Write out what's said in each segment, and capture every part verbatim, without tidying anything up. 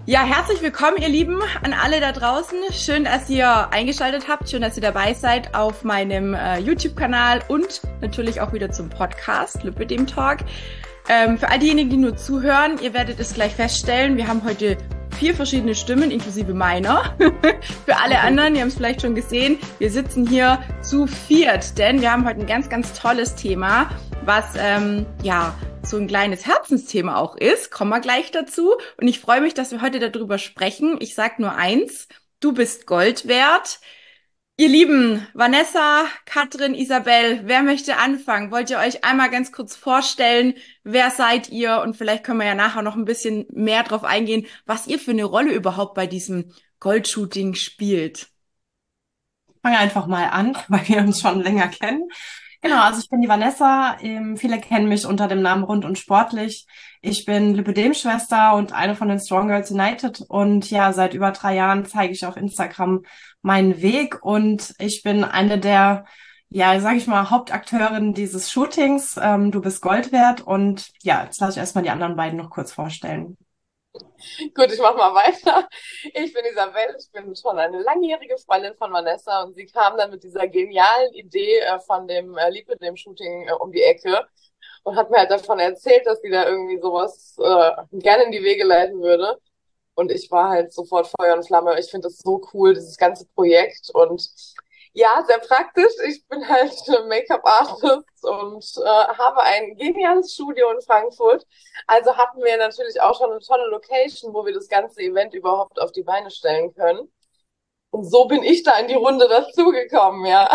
Ja, herzlich willkommen, ihr Lieben, an alle da draußen. Schön, dass ihr eingeschaltet habt, schön, dass ihr dabei seid auf meinem äh, YouTube-Kanal und natürlich auch wieder zum Podcast Lipödem Talk. Ähm, für all diejenigen, die nur zuhören, ihr werdet es gleich feststellen, wir haben heute vier verschiedene Stimmen, inklusive meiner. Für alle anderen, ihr habt es vielleicht schon gesehen, wir sitzen hier zu viert, denn wir haben heute ein ganz, ganz tolles Thema, was, ähm, ja, so ein kleines Herzensthema auch ist, kommen wir gleich dazu. Und ich freue mich, dass wir heute darüber sprechen. Ich sag nur eins, du bist Gold wert. Ihr Lieben, Vanessa, Katrin, Isabel, wer möchte anfangen? Wollt ihr euch einmal ganz kurz vorstellen, wer seid ihr? Und vielleicht können wir ja nachher noch ein bisschen mehr drauf eingehen, was ihr für eine Rolle überhaupt bei diesem Goldshooting spielt. Ich fange einfach mal an, weil wir uns schon länger kennen. Genau, also ich bin die Vanessa. Ähm, viele kennen mich unter dem Namen Rund und Sportlich. Ich bin Lipödem-Schwester und eine von den Strong Girls United. Und ja, seit über drei Jahren zeige ich auf Instagram meinen Weg. Und ich bin eine der, ja, sage ich mal, Hauptakteurinnen dieses Shootings. Ähm, du bist Gold wert. Und ja, jetzt lasse ich erstmal die anderen beiden noch kurz vorstellen. Gut, ich mache mal weiter. Ich bin Isabel, ich bin schon eine langjährige Freundin von Vanessa und sie kam dann mit dieser genialen Idee äh, von dem äh, Lipödem-Shooting äh, um die Ecke und hat mir halt davon erzählt, dass sie da irgendwie sowas äh, gerne in die Wege leiten würde. Und ich war halt sofort Feuer und Flamme. Ich finde das so cool, dieses ganze Projekt. Und ja, sehr praktisch. Ich bin halt Make-up-Artist und äh, habe ein geniales Studio in Frankfurt. Also hatten wir natürlich auch schon eine tolle Location, wo wir das ganze Event überhaupt auf die Beine stellen können. Und so bin ich da in die Runde dazugekommen, ja.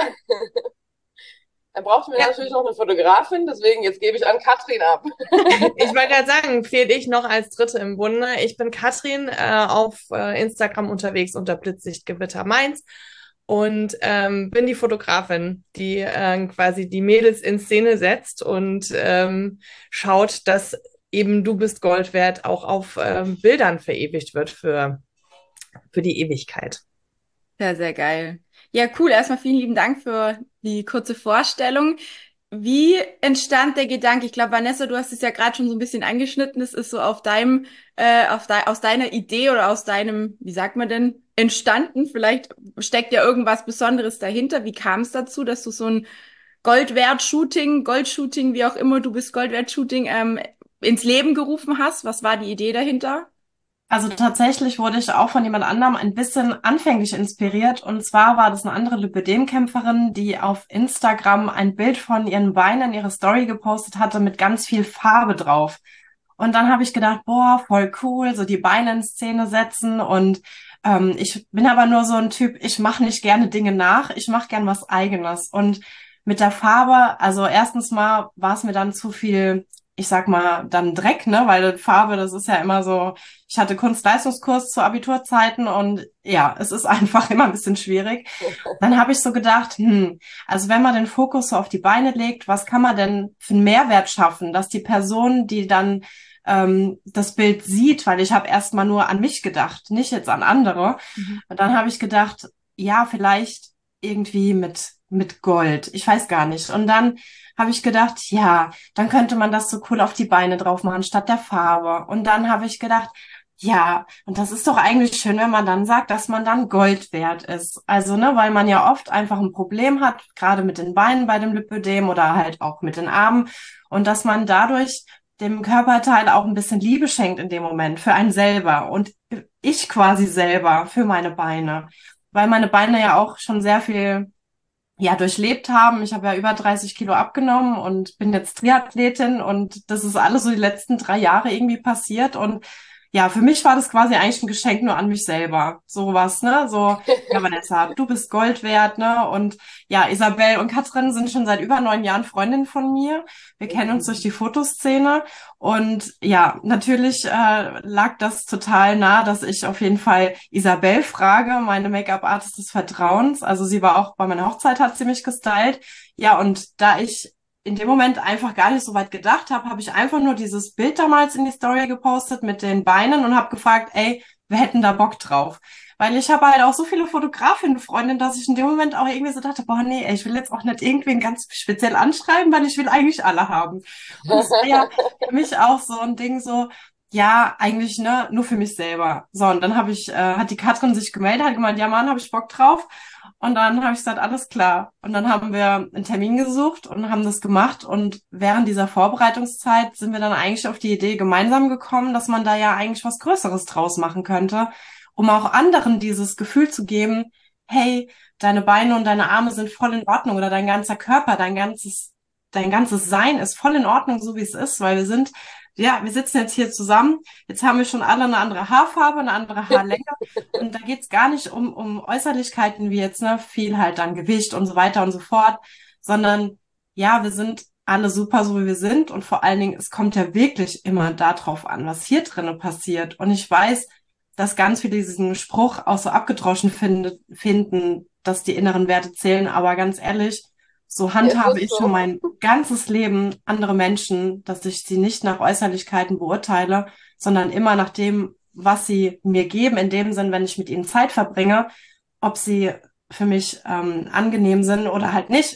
Dann brauchten wir Ja. natürlich noch eine Fotografin, deswegen jetzt gebe ich an Katrin ab. Ich wollte gerade sagen, fehle ich noch als Dritte im Bunde. Ich bin Katrin, äh, auf äh, Instagram unterwegs unter Blitzsichtgewitter Mainz und ähm, bin die Fotografin, die äh, quasi die Mädels in Szene setzt und ähm, schaut, dass eben du bist Gold wert auch auf ähm, Bildern verewigt wird für, für die Ewigkeit. Sehr, sehr geil. Ja, cool. Erstmal vielen lieben Dank für die kurze Vorstellung. Wie entstand der Gedanke? Ich glaube, Vanessa, du hast es ja gerade schon so ein bisschen angeschnitten. Es ist so auf deinem, äh, auf de aus deiner Idee oder aus deinem, wie sagt man denn, entstanden. Vielleicht steckt ja irgendwas Besonderes dahinter. Wie kam es dazu, dass du so ein Goldwert-Shooting, Goldshooting, wie auch immer, du bist Goldwert-Shooting, ähm, ins Leben gerufen hast? Was war die Idee dahinter? Also tatsächlich wurde ich auch von jemand anderem ein bisschen anfänglich inspiriert. Und zwar war das eine andere Lipödem-Kämpferin, die auf Instagram ein Bild von ihren Beinen in ihre Story gepostet hatte mit ganz viel Farbe drauf. Und dann habe ich gedacht, boah, voll cool, so die Beine in Szene setzen. Und ähm, ich bin aber nur so ein Typ, ich mache nicht gerne Dinge nach, ich mache gern was Eigenes. Und mit der Farbe, also erstens mal war es mir dann zu viel, ich sag mal, dann Dreck, ne, weil Farbe, das ist ja immer so, ich hatte Kunstleistungskurs zu Abiturzeiten und ja, es ist einfach immer ein bisschen schwierig. Dann habe ich so gedacht, hm, also wenn man den Fokus so auf die Beine legt, was kann man denn für einen Mehrwert schaffen, dass die Person, die dann ähm, das Bild sieht, weil ich habe erstmal nur an mich gedacht, nicht jetzt an andere. Mhm. Und dann habe ich gedacht, ja, vielleicht irgendwie mit mit Gold, ich weiß gar nicht. Und dann habe ich gedacht, ja, dann könnte man das so cool auf die Beine drauf machen, statt der Farbe. Und dann habe ich gedacht, ja, und das ist doch eigentlich schön, wenn man dann sagt, dass man dann Gold wert ist. Also, ne, weil man ja oft einfach ein Problem hat, gerade mit den Beinen bei dem Lipödem oder halt auch mit den Armen. Und dass man dadurch dem Körperteil auch ein bisschen Liebe schenkt in dem Moment für einen selber. Und ich quasi selber für meine Beine. Weil meine Beine ja auch schon sehr viel ja, durchlebt haben. Ich habe ja über dreißig Kilo abgenommen und bin jetzt Triathletin und das ist alles so die letzten drei Jahre irgendwie passiert und ja, für mich war das quasi eigentlich ein Geschenk nur an mich selber. Sowas, ne? So, ja, Vanessa, du bist Gold wert, ne? Und ja, Isabel und Katrin sind schon seit über neun Jahren Freundinnen von mir. Wir kennen uns durch die Fotoszene. Und ja, natürlich äh, lag das total nah, dass ich auf jeden Fall Isabel frage, meine Make-up-Artist des Vertrauens. Also sie war auch bei meiner Hochzeit, hat sie mich gestylt. Ja, und da ich in dem Moment einfach gar nicht so weit gedacht habe, habe ich einfach nur dieses Bild damals in die Story gepostet mit den Beinen und habe gefragt, ey, wer hätten da Bock drauf? Weil ich habe halt auch so viele Fotografinnen, Freundinnen, dass ich in dem Moment auch irgendwie so dachte, boah, nee, ey, ich will jetzt auch nicht irgendwen ganz speziell anschreiben, weil ich will eigentlich alle haben. Und es war ja für mich auch so ein Ding so, ja, eigentlich, ne, nur für mich selber. So, und dann habe ich, äh, hat die Katrin sich gemeldet, hat gemeint, ja Mann, habe ich Bock drauf. Und dann habe ich gesagt, alles klar. Und dann haben wir einen Termin gesucht und haben das gemacht. Und während dieser Vorbereitungszeit sind wir dann eigentlich auf die Idee gemeinsam gekommen, dass man da ja eigentlich was Größeres draus machen könnte, um auch anderen dieses Gefühl zu geben, hey, deine Beine und deine Arme sind voll in Ordnung oder dein ganzer Körper, dein ganzes, dein ganzes Sein ist voll in Ordnung, so wie es ist, weil wir sind, ja, wir sitzen jetzt hier zusammen. Jetzt haben wir schon alle eine andere Haarfarbe, eine andere Haarlänge. Und da geht's gar nicht um, um Äußerlichkeiten wie jetzt, ne, viel halt dann Gewicht und so weiter und so fort, sondern ja, wir sind alle super, so wie wir sind. Und vor allen Dingen, es kommt ja wirklich immer darauf an, was hier drinnen passiert. Und ich weiß, dass ganz viele diesen Spruch auch so abgedroschen finde, finden, dass die inneren Werte zählen. Aber ganz ehrlich, so handhabe ich schon so. mein ganzes Leben andere Menschen, dass ich sie nicht nach Äußerlichkeiten beurteile, sondern immer nach dem, was sie mir geben, in dem Sinn, wenn ich mit ihnen Zeit verbringe, ob sie für mich ähm, angenehm sind oder halt nicht.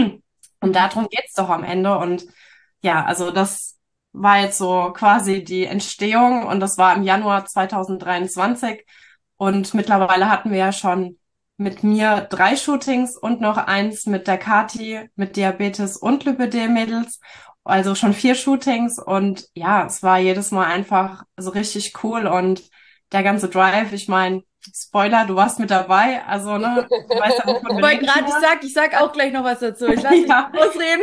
Und darum geht's doch am Ende. Und ja, also das war jetzt so quasi die Entstehung und das war im Januar zwanzig dreiundzwanzig. Und mittlerweile hatten wir ja schon mit mir drei Shootings und noch eins mit der Kati mit Diabetes und Lipödem-Mädels. Also schon vier Shootings und ja, es war jedes Mal einfach so richtig cool und der ganze Drive, ich meine, Spoiler, du warst mit dabei, also ne, du weißt ja, wovon wir Weil reden. gerade ich sag, ich sag auch gleich noch was dazu. Ich lasse dich Ja. ausreden.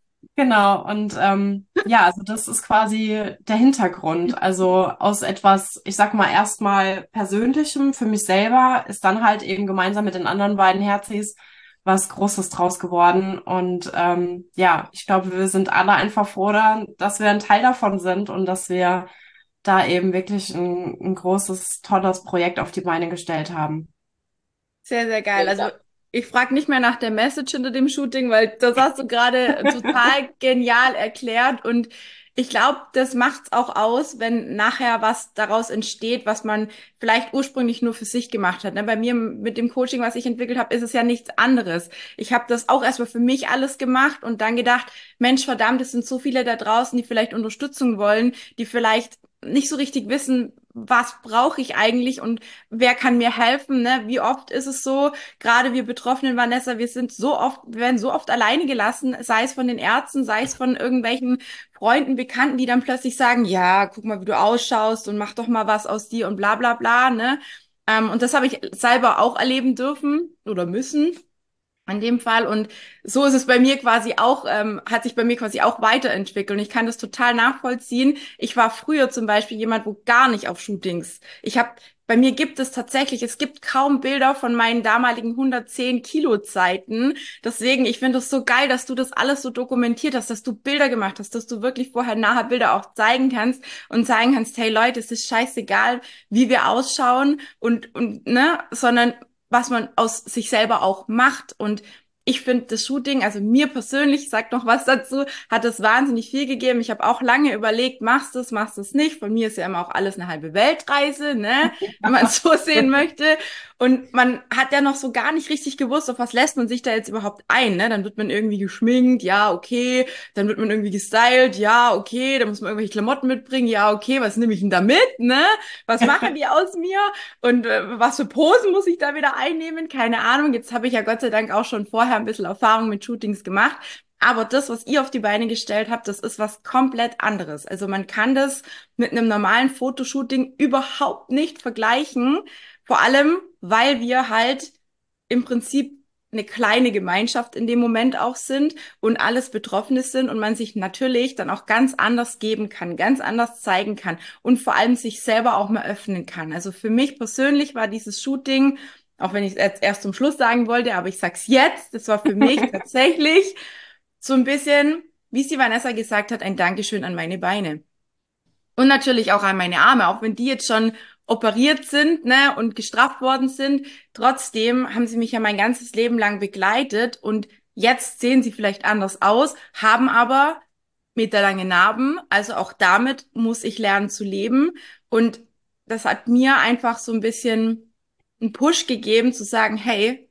Genau, und ähm, ja, also das ist quasi der Hintergrund. Also aus etwas, ich sag mal, erstmal Persönlichem für mich selber ist dann halt eben gemeinsam mit den anderen beiden Herzis was Großes draus geworden. Und ähm, ja, ich glaube, wir sind alle einfach froh, da, dass wir ein Teil davon sind und dass wir da eben wirklich ein, ein großes, tolles Projekt auf die Beine gestellt haben. Sehr, sehr geil. Also Mega. ich frage nicht mehr nach der Message hinter dem Shooting, weil das hast du gerade total genial erklärt. Und ich glaube, das macht's auch aus, wenn nachher was daraus entsteht, was man vielleicht ursprünglich nur für sich gemacht hat. Ne? Bei mir mit dem Coaching, was ich entwickelt habe, ist es ja nichts anderes. Ich habe das auch erstmal für mich alles gemacht und dann gedacht, Mensch, verdammt, es sind so viele da draußen, die vielleicht Unterstützung wollen, die vielleicht nicht so richtig wissen, was brauche ich eigentlich und wer kann mir helfen, ne? Wie oft ist es so, gerade wir Betroffenen, Vanessa, wir sind so oft, wir werden so oft alleine gelassen, sei es von den Ärzten, sei es von irgendwelchen Freunden, Bekannten, die dann plötzlich sagen, ja, guck mal, wie du ausschaust und mach doch mal was aus dir und bla bla bla, ne? Ähm, und das habe ich selber auch erleben dürfen oder müssen. In dem Fall. Und so ist es bei mir quasi auch, ähm, hat sich bei mir quasi auch weiterentwickelt. Und ich kann das total nachvollziehen. Ich war früher zum Beispiel jemand, wo gar nicht auf Shootings. Ich habe, bei mir gibt es tatsächlich, es gibt kaum Bilder von meinen damaligen hundertzehn Kilo Zeiten. Deswegen, ich finde es so geil, dass du das alles so dokumentiert hast, dass du Bilder gemacht hast, dass du wirklich vorher, nachher Bilder auch zeigen kannst und zeigen kannst, hey Leute, es ist scheißegal, wie wir ausschauen und, und, ne, sondern was man aus sich selber auch macht. Und ich finde das Shooting, also mir persönlich, sag noch was dazu, hat es wahnsinnig viel gegeben. Ich habe auch lange überlegt, machst du es, machst du es nicht. Von mir ist ja immer auch alles eine halbe Weltreise, ne, wenn man es so sehen möchte. Und man hat ja noch so gar nicht richtig gewusst, auf was lässt man sich da jetzt überhaupt ein, ne? Dann wird man irgendwie geschminkt, ja, okay. Dann wird man irgendwie gestylt, ja, okay. Dann muss man irgendwelche Klamotten mitbringen, ja, okay. Was nehme ich denn da mit, ne? Was machen die aus mir? Und äh, was für Posen muss ich da wieder einnehmen? Keine Ahnung. Jetzt habe ich ja Gott sei Dank auch schon vorher ein bisschen Erfahrung mit Shootings gemacht. Aber das, was ihr auf die Beine gestellt habt, das ist was komplett anderes. Also man kann das mit einem normalen Fotoshooting überhaupt nicht vergleichen. Vor allem, weil wir halt im Prinzip eine kleine Gemeinschaft in dem Moment auch sind und alles Betroffene sind und man sich natürlich dann auch ganz anders geben kann, ganz anders zeigen kann und vor allem sich selber auch mal öffnen kann. Also für mich persönlich war dieses Shooting, auch wenn ich es jetzt erst zum Schluss sagen wollte, aber ich sag's jetzt, das war für mich tatsächlich so ein bisschen, wie es die Vanessa gesagt hat, ein Dankeschön an meine Beine. Und natürlich auch an meine Arme, auch wenn die jetzt schon operiert sind, ne, und gestrafft worden sind. Trotzdem haben sie mich ja mein ganzes Leben lang begleitet und jetzt sehen sie vielleicht anders aus, haben aber meterlange Narben. Also auch damit muss ich lernen zu leben. Und das hat mir einfach so ein bisschen einen Push gegeben, zu sagen, hey,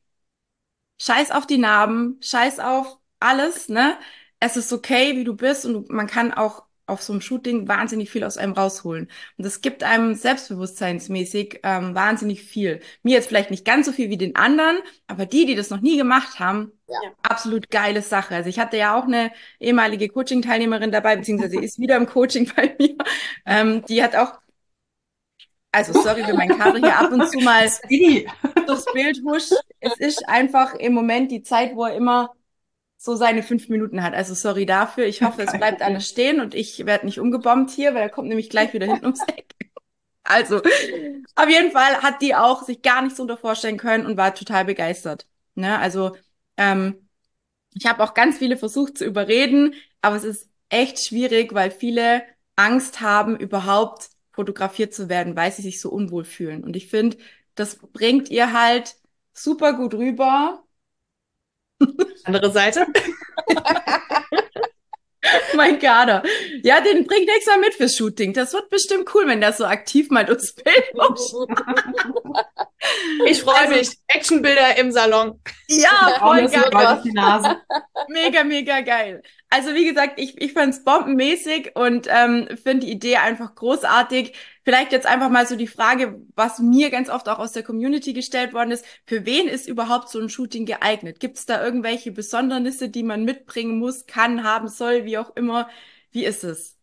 scheiß auf die Narben, scheiß auf alles, ne? Es ist okay, wie du bist und man kann auch auf so einem Shooting wahnsinnig viel aus einem rausholen. Und das gibt einem selbstbewusstseinsmäßig ähm, wahnsinnig viel. Mir jetzt vielleicht nicht ganz so viel wie den anderen, aber die, die das noch nie gemacht haben, Ja. absolut geile Sache. Also ich hatte ja auch eine ehemalige Coaching-Teilnehmerin dabei, beziehungsweise ist wieder im Coaching bei mir. Ähm, die hat auch, also sorry, wenn mein Kater hier ab und zu mal Speedy. durchs Bild huscht. Es ist einfach im Moment die Zeit, wo er immer so seine fünf Minuten hat. Also sorry dafür. Ich hoffe, es bleibt alles stehen und ich werde nicht umgebombt hier, weil er kommt nämlich gleich wieder hinten ums Eck. Also, auf jeden Fall hat die auch sich gar nichts darunter vorstellen können und war total begeistert. Ne? Also, ähm, ich habe auch ganz viele versucht zu überreden, aber es ist echt schwierig, weil viele Angst haben, überhaupt fotografiert zu werden, weil sie sich so unwohl fühlen. Und ich finde, das bringt ihr halt super gut rüber. Andere Seite. Mein Kader. Ja, den bringt nächstes Mal mit fürs Shooting. Das wird bestimmt cool, wenn der so aktiv mal durchs Bild huscht. Ich freue Also- mich. Actionbilder im Salon. Ja, voll Braune geil. Gold auf die Nase. Mega, mega geil. Also wie gesagt, ich, ich fand's bombenmäßig und ähm, finde die Idee einfach großartig. Vielleicht jetzt einfach mal so die Frage, was mir ganz oft auch aus der Community gestellt worden ist, für wen ist überhaupt so ein Shooting geeignet? Gibt es da irgendwelche Besondernisse, die man mitbringen muss, kann, haben soll, wie auch immer? Wie ist es?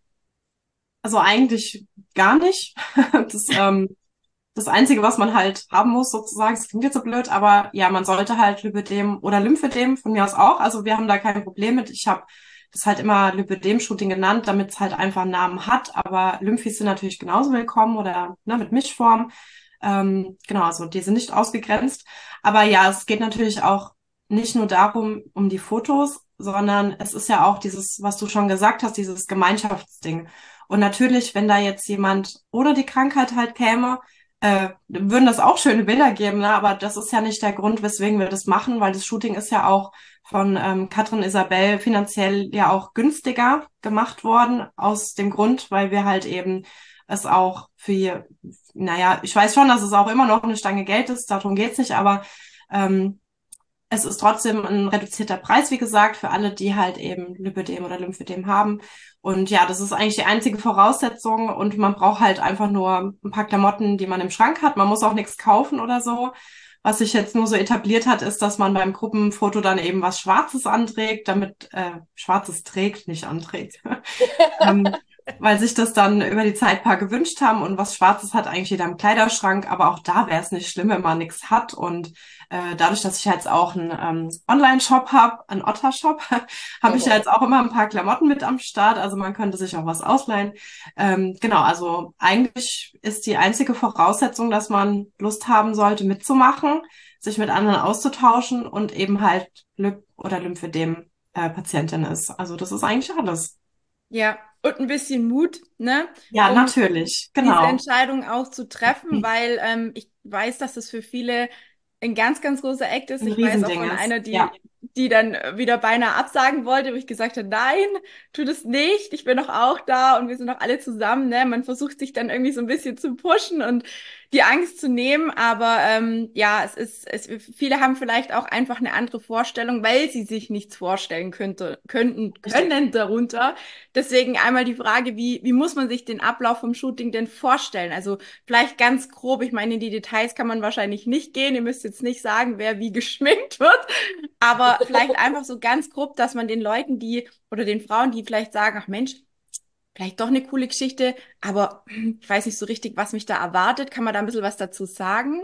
Also eigentlich gar nicht. Das, ähm, das Einzige, was man halt haben muss, sozusagen, das klingt jetzt so blöd, aber ja, man sollte halt Lipödem oder Lymphödem von mir aus auch. Also wir haben da kein Problem mit. Ich habe das halt immer Lipödem-Shooting genannt, damit es halt einfach einen Namen hat. Aber Lymphis sind natürlich genauso willkommen oder ne, mit Mischform. Ähm, genau, also die sind nicht ausgegrenzt. Aber ja, es geht natürlich auch nicht nur darum, um die Fotos, sondern es ist ja auch dieses, was du schon gesagt hast, dieses Gemeinschaftsding. Und natürlich, wenn da jetzt jemand oder die Krankheit halt käme, äh, würden das auch schöne Bilder geben, ne? Aber das ist ja nicht der Grund, weswegen wir das machen, weil das Shooting ist ja auch von ähm, Katrin Isabel finanziell ja auch günstiger gemacht worden, aus dem Grund, weil wir halt eben es auch für, naja, ich weiß schon, dass es auch immer noch eine Stange Geld ist, darum geht's nicht, aber ähm, es ist trotzdem ein reduzierter Preis, wie gesagt, für alle, die halt eben Lipödem oder Lymphödem haben. Und ja, das ist eigentlich die einzige Voraussetzung und man braucht halt einfach nur ein paar Klamotten, die man im Schrank hat. Man muss auch nichts kaufen oder so. Was sich jetzt nur so etabliert hat, ist, dass man beim Gruppenfoto dann eben was Schwarzes anträgt, damit äh, Schwarzes trägt, nicht anträgt. ähm, weil sich das dann über die Zeit paar gewünscht haben und was Schwarzes hat eigentlich jeder im Kleiderschrank, aber auch da wäre es nicht schlimm, wenn man nichts hat und äh, dadurch, dass ich jetzt auch einen ähm, Online-Shop habe, einen Otter-Shop, habe ich ja jetzt auch immer ein paar Klamotten mit am Start, also man könnte sich auch was ausleihen. Ähm, genau, also eigentlich ist die einzige Voraussetzung, dass man Lust haben sollte, mitzumachen, sich mit anderen auszutauschen und eben halt Lip- oder Lymphödem äh, Patientin ist. Also das ist eigentlich alles. Ja, und ein bisschen Mut, ne? Ja, Um natürlich, diese genau. Entscheidung auch zu treffen, weil ähm, ich weiß, dass das für viele ein ganz, ganz großer Act ist. Ein Ich weiß auch Riesending von ist. einer, die, Ja. die dann wieder beinahe absagen wollte, wo ich gesagt habe, nein, tu das nicht, ich bin doch auch da und wir sind doch alle zusammen, ne? Man versucht sich dann irgendwie so ein bisschen zu pushen und die Angst zu nehmen, aber ähm, ja, es ist, es, viele haben vielleicht auch einfach eine andere Vorstellung, weil sie sich nichts vorstellen könnte, könnten, können darunter. Deswegen einmal die Frage, wie, wie muss man sich den Ablauf vom Shooting denn vorstellen? Also vielleicht ganz grob, ich meine, in die Details kann man wahrscheinlich nicht gehen, ihr müsst jetzt nicht sagen, wer wie geschminkt wird, aber vielleicht einfach so ganz grob, dass man den Leuten, die oder den Frauen, die vielleicht sagen, ach Mensch, vielleicht doch eine coole Geschichte, aber ich weiß nicht so richtig, was mich da erwartet. Kann man da ein bisschen was dazu sagen?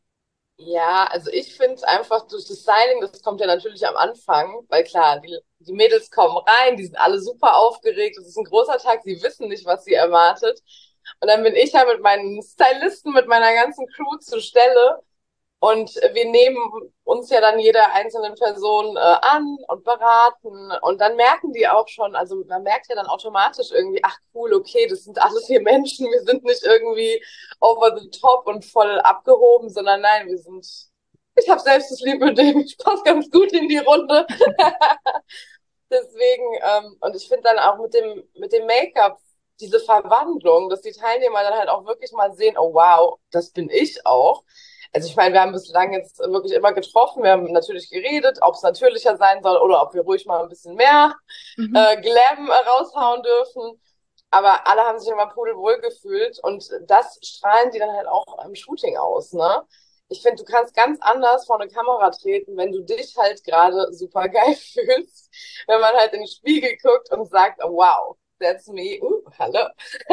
Ja, also ich finde es einfach durch das Signing, das kommt ja natürlich am Anfang, weil klar, die, die Mädels kommen rein, die sind alle super aufgeregt, es ist ein großer Tag, sie wissen nicht, was sie erwartet. Und dann bin ich ja mit meinen Stylisten, mit meiner ganzen Crew zur Stelle und wir nehmen uns ja dann jeder einzelnen Person äh, an und beraten und dann merken die auch schon, also man merkt ja dann automatisch irgendwie, ach cool, okay, das sind alles hier Menschen, wir sind nicht irgendwie over the top und voll abgehoben, sondern nein, wir sind, ich habe selbst das Lipödem, ich passe ganz gut in die Runde. Deswegen, ähm, und ich finde dann auch mit dem, mit dem Make-up diese Verwandlung, dass die Teilnehmer dann halt auch wirklich mal sehen, oh wow, das bin ich auch. Also ich meine, wir haben bislang jetzt wirklich immer getroffen, wir haben natürlich geredet, ob es natürlicher sein soll oder ob wir ruhig mal ein bisschen mehr Mhm. äh, Glam äh, raushauen dürfen. aber alle haben sich immer pudelwohl gefühlt und das strahlen die dann halt auch im Shooting aus, ne? Ich finde, du kannst ganz anders vor eine Kamera treten, wenn du dich halt gerade super geil fühlst, wenn man halt in den Spiegel guckt und sagt, oh, wow, that's me, uh, hallo.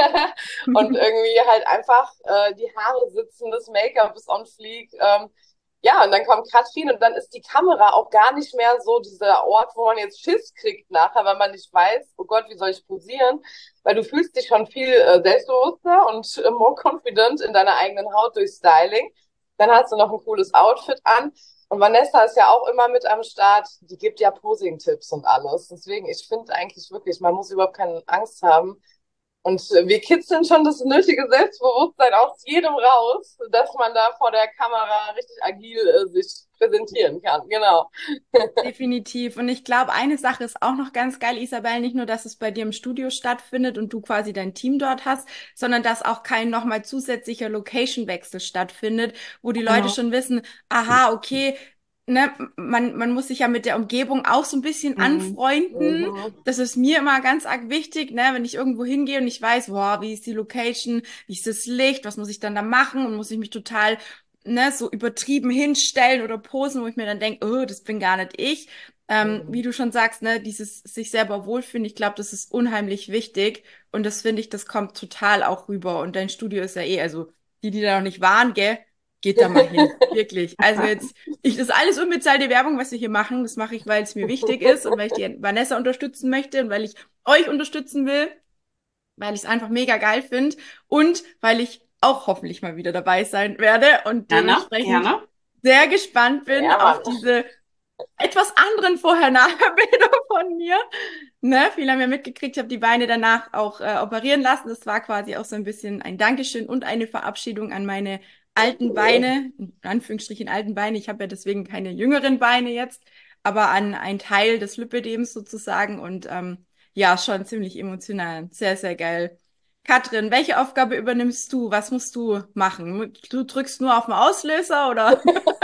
Und irgendwie halt einfach äh, die Haare sitzen, das Make-up ist on fleek. Ähm, ja, und dann kommt Katrin und dann ist die Kamera auch gar nicht mehr so dieser Ort, wo man jetzt Schiss kriegt nachher, weil man nicht weiß, oh Gott, wie soll ich posieren? Weil du fühlst dich schon viel äh, selbstbewusster und äh, more confident in deiner eigenen Haut durch Styling. Dann hast du noch ein cooles Outfit an. Und Vanessa ist ja auch immer mit am Start. Die gibt ja Posing-Tipps und alles. Deswegen, ich finde eigentlich wirklich, man muss überhaupt keine Angst haben. Und äh, wir kitzeln schon das nötige Selbstbewusstsein aus jedem raus, dass man da vor der Kamera richtig agil äh, sich präsentieren kann. Genau. Definitiv. Und ich glaube, eine Sache ist auch noch ganz geil, Isabel, nicht nur, dass es bei dir im Studio stattfindet und du quasi dein Team dort hast, sondern dass auch kein nochmal zusätzlicher Location-Wechsel stattfindet, wo die Leute Genau. schon wissen, aha, okay, ne, man, man muss sich ja mit der Umgebung auch so ein bisschen Mhm. anfreunden. Mhm. Das ist mir immer ganz arg wichtig, ne, wenn ich irgendwo hingehe und ich weiß, wow, wie ist die Location, wie ist das Licht, was muss ich dann da machen und muss ich mich total, ne, so übertrieben hinstellen oder posen, wo ich mir dann denke, oh, das bin gar nicht ich. Ähm, wie Mhm. du schon sagst, ne, dieses sich selber wohlfühlen, ich glaube, das ist unheimlich wichtig und das finde ich, das kommt total auch rüber und dein Studio ist ja eh, also die, die da noch nicht waren, gell, geht da mal hin, wirklich. Also jetzt, ich, das ist alles unbezahlte Werbung, was wir hier machen, das mache ich, weil es mir wichtig ist und weil ich die Vanessa unterstützen möchte und weil ich euch unterstützen will, weil ich es einfach mega geil finde und weil ich auch hoffentlich mal wieder dabei sein werde und Gerne, dementsprechend gerne. sehr gespannt bin Ja, auf Mann. diese etwas anderen Vorher-Nachher-Bilder von mir. Ne? Viele haben ja mitgekriegt, ich habe die Beine danach auch äh, operieren lassen. Das war quasi auch so ein bisschen ein Dankeschön und eine Verabschiedung an meine alten Beine, in Anführungsstrichen alten Beine. Ich habe ja deswegen keine jüngeren Beine jetzt, aber an einen Teil des Lipödems sozusagen und ähm, ja, schon ziemlich emotional. Sehr, sehr geil. Katrin, welche Aufgabe übernimmst du? Was musst du machen? Du drückst nur auf den Auslöser oder?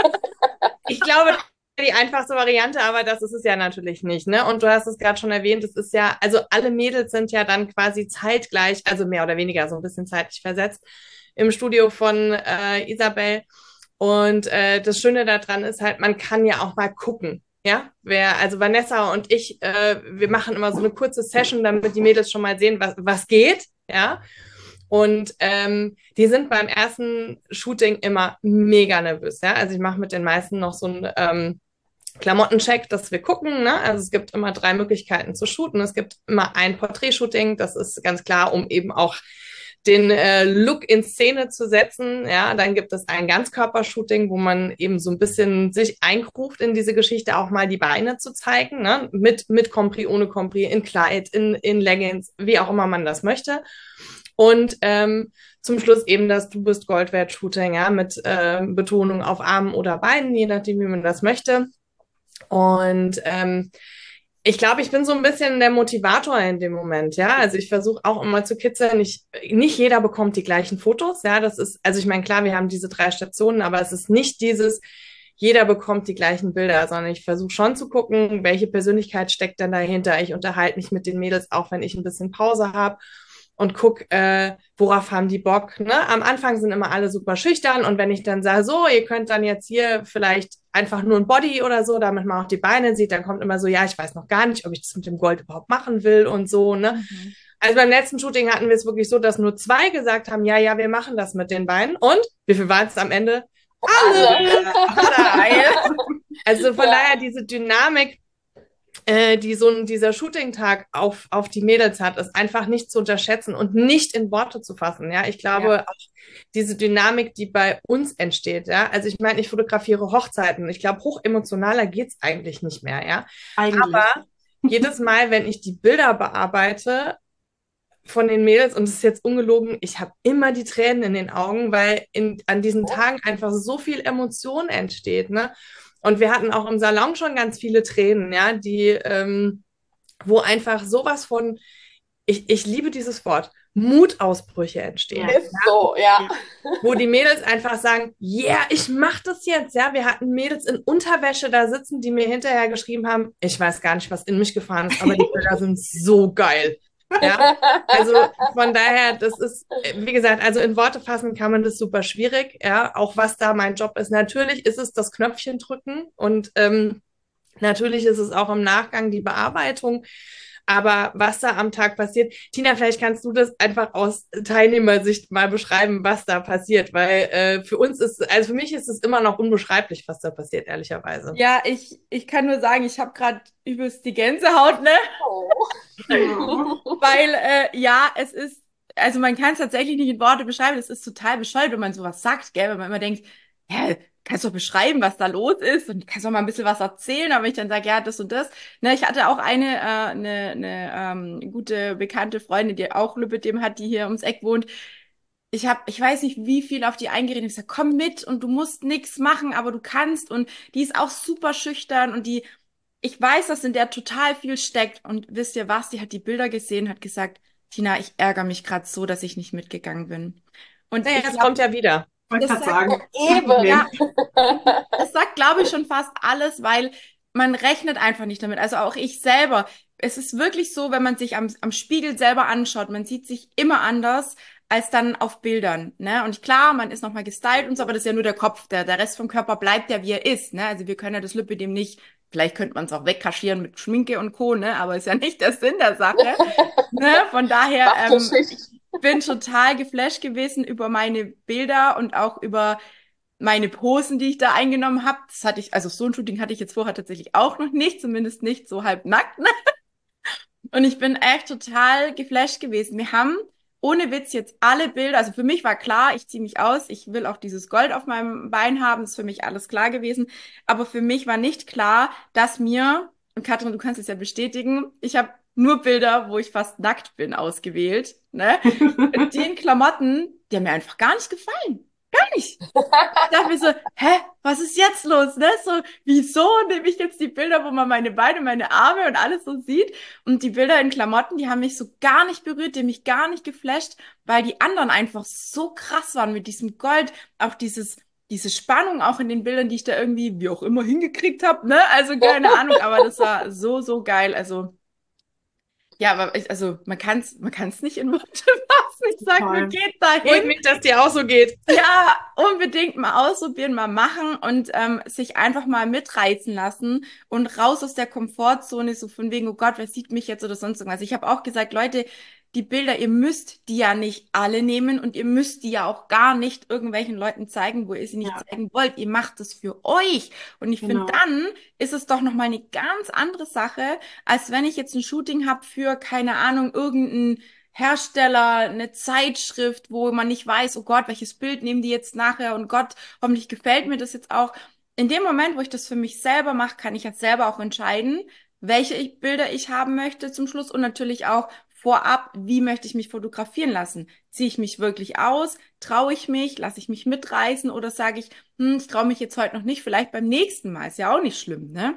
Ich glaube, die einfachste Variante, aber das ist es ja natürlich nicht, ne? Und du hast es gerade schon erwähnt, es ist ja, also alle Mädels sind ja dann quasi zeitgleich, also mehr oder weniger so ein bisschen zeitlich versetzt, im Studio von äh, Isabel. Und äh, das Schöne daran ist halt, man kann ja auch mal gucken. Ja, wer, also Vanessa und ich, äh, wir machen immer so eine kurze Session, damit die Mädels schon mal sehen, was, was geht. Ja, und ähm, die sind beim ersten Shooting immer mega nervös. Ja, also ich mache mit den meisten noch so ein ähm, Klamottencheck, dass wir gucken. Ne? Also es gibt immer drei Möglichkeiten zu shooten. Es gibt immer ein Porträtshooting, das ist ganz klar, um eben auch den äh, Look in Szene zu setzen. Ja, dann gibt es ein Ganzkörpershooting, wo man eben so ein bisschen sich eingruft in diese Geschichte, auch mal die Beine zu zeigen, ne? Mit, mit Compris, ohne Compris, in Kleid, in, in Leggings, wie auch immer man das möchte. Und ähm, zum Schluss eben das Du bist Gold wert Shooting, ja, mit äh, Betonung auf Armen oder Beinen, je nachdem, wie man das möchte. Und ähm, ich glaube, ich bin so ein bisschen der Motivator in dem Moment, ja. Also ich versuche auch immer zu kitzeln. Ich, nicht jeder bekommt die gleichen Fotos, ja. Das ist, also ich meine, klar, wir haben diese drei Stationen, aber es ist nicht dieses, jeder bekommt die gleichen Bilder, sondern ich versuche schon zu gucken, welche Persönlichkeit steckt denn dahinter. Ich unterhalte mich mit den Mädels auch, wenn ich ein bisschen Pause habe und guck, äh, worauf haben die Bock. Ne? Am Anfang sind immer alle super schüchtern und wenn ich dann sage, so, ihr könnt dann jetzt hier vielleicht einfach nur ein Body oder so, damit man auch die Beine sieht, dann kommt immer so, ja, ich weiß noch gar nicht, ob ich das mit dem Gold überhaupt machen will und so. Ne? Mhm. Also beim letzten Shooting hatten wir es wirklich so, dass nur zwei gesagt haben, ja, ja, wir machen das mit den Beinen. Und wie viel waren es am Ende? Alle! Alle. Also von Ja. daher diese Dynamik, äh, die so ein, dieser Shooting-Tag auf, auf die Mädels hat, ist einfach nicht zu unterschätzen und nicht in Worte zu fassen. Ja, ich glaube Ja. auch diese Dynamik, die bei uns entsteht. Ja, also ich meine, ich fotografiere Hochzeiten. Ich glaube, hochemotionaler geht's eigentlich nicht mehr. Ja, Eigentlich. aber jedes Mal, wenn ich die Bilder bearbeite von den Mädels, und es ist jetzt ungelogen, ich habe immer die Tränen in den Augen, weil in, an diesen Tagen einfach so viel Emotion entsteht, ne? Und wir hatten auch im Salon schon ganz viele Tränen, ja, die, ähm, wo einfach sowas von, ich, ich liebe dieses Wort, Mutausbrüche entstehen. Ja. Ist so, ja. Wo die Mädels einfach sagen, yeah, ich mach das jetzt, ja. Wir hatten Mädels in Unterwäsche da sitzen, die mir hinterher geschrieben haben, ich weiß gar nicht, was in mich gefahren ist, aber die Bilder sind so geil. Ja, also von daher, das ist, wie gesagt, also in Worte fassen kann man das super schwierig, ja, auch was da mein Job ist. Natürlich ist es das Knöpfchen drücken und ähm, natürlich ist es auch im Nachgang die Bearbeitung. Aber was da am Tag passiert, Tina, vielleicht kannst du das einfach aus Teilnehmersicht mal beschreiben, was da passiert, weil äh, für uns ist, also für mich ist es immer noch unbeschreiblich, was da passiert, ehrlicherweise. Ja, ich, ich kann nur sagen, ich habe gerade übelst die Gänsehaut, ne? Oh. Weil, äh, ja, es ist, also man kann es tatsächlich nicht in Worte beschreiben, es ist total bescheuert, wenn man sowas sagt, gell, wenn man immer denkt, ja, kannst doch beschreiben, was da los ist und kannst doch mal ein bisschen was erzählen, aber ich dann sage, ja, das und das. Ne, ich hatte auch eine, äh, eine, eine ähm, gute bekannte Freundin, die auch Lübbedem hat, die hier ums Eck wohnt. Ich habe, ich weiß nicht, wie viel auf die eingeredet. Ich gesagt, komm mit und du musst nichts machen, aber du kannst. Und die ist auch super schüchtern und die, ich weiß, dass in der total viel steckt. Und wisst ihr was? Die hat die Bilder gesehen, hat gesagt, Tina, ich ärgere mich gerade so, dass ich nicht mitgegangen bin. Und Naja, ich das glaub, kommt ja wieder. Wollte das gerade sagt, sagen. Eben. ja, das sagt, glaube ich, schon fast alles, weil man rechnet einfach nicht damit. Also auch ich selber. Es ist wirklich so, wenn man sich am, am Spiegel selber anschaut, man sieht sich immer anders als dann auf Bildern, ne? Und klar, man ist nochmal gestylt und so, aber das ist ja nur der Kopf. Der, der Rest vom Körper bleibt ja, wie er ist, ne? Also wir können ja das Lipödem nicht, vielleicht könnte man es auch wegkaschieren mit Schminke und Co., ne? Aber ist ja nicht der Sinn der Sache, ne? Von daher, ähm, ich bin total geflasht gewesen über meine Bilder und auch über meine Posen, die ich da eingenommen habe. Das hatte ich, also so ein Shooting hatte ich jetzt vorher tatsächlich auch noch nicht, zumindest nicht so halb nackt, ne? Und ich bin echt total geflasht gewesen. Wir haben ohne Witz jetzt alle Bilder, also für mich war klar, ich ziehe mich aus, ich will auch dieses Gold auf meinem Bein haben, ist für mich alles klar gewesen. Aber für mich war nicht klar, dass mir, und Katrin, du kannst es ja bestätigen, ich habe nur Bilder, wo ich fast nackt bin, ausgewählt. Ne? Und die in Klamotten, die haben mir einfach gar nicht gefallen. Gar nicht. Ich dachte mir so, hä, was ist jetzt los, ne? So, wieso nehme ich jetzt die Bilder, wo man meine Beine, meine Arme und alles so sieht? Und die Bilder in Klamotten, die haben mich so gar nicht berührt, die haben mich gar nicht geflasht, weil die anderen einfach so krass waren mit diesem Gold, auch dieses, diese Spannung auch in den Bildern, die ich da irgendwie, wie auch immer, hingekriegt habe, ne? Also keine Ahnung, aber das war so, so geil. Also, ja, aber ich, also man kann es man kann's nicht in Worte fassen. Ich sag, Toll. mir geht Freut dahin. mich, dass dir auch so geht. Ja, unbedingt mal ausprobieren, mal machen und ähm, sich einfach mal mitreißen lassen und raus aus der Komfortzone, so von wegen, oh Gott, wer sieht mich jetzt oder sonst irgendwas. Ich habe auch gesagt, Leute, die Bilder, ihr müsst die ja nicht alle nehmen und ihr müsst die ja auch gar nicht irgendwelchen Leuten zeigen, wo ihr sie nicht Ja, zeigen wollt. Ihr macht es für euch. Und ich finde, genau. dann ist es doch nochmal eine ganz andere Sache, als wenn ich jetzt ein Shooting habe für, keine Ahnung, irgendeinen Hersteller, eine Zeitschrift, wo man nicht weiß, oh Gott, welches Bild nehmen die jetzt nachher und Gott, hoffentlich gefällt mir das jetzt auch. In dem Moment, wo ich das für mich selber mache, kann ich jetzt selber auch entscheiden, welche ich, Bilder ich haben möchte zum Schluss und natürlich auch vorab, wie möchte ich mich fotografieren lassen? Ziehe ich mich wirklich aus? Traue ich mich? Lasse ich mich mitreißen? Oder sage ich, hm, ich traue mich jetzt heute noch nicht, vielleicht beim nächsten Mal. Ist ja auch nicht schlimm, ne?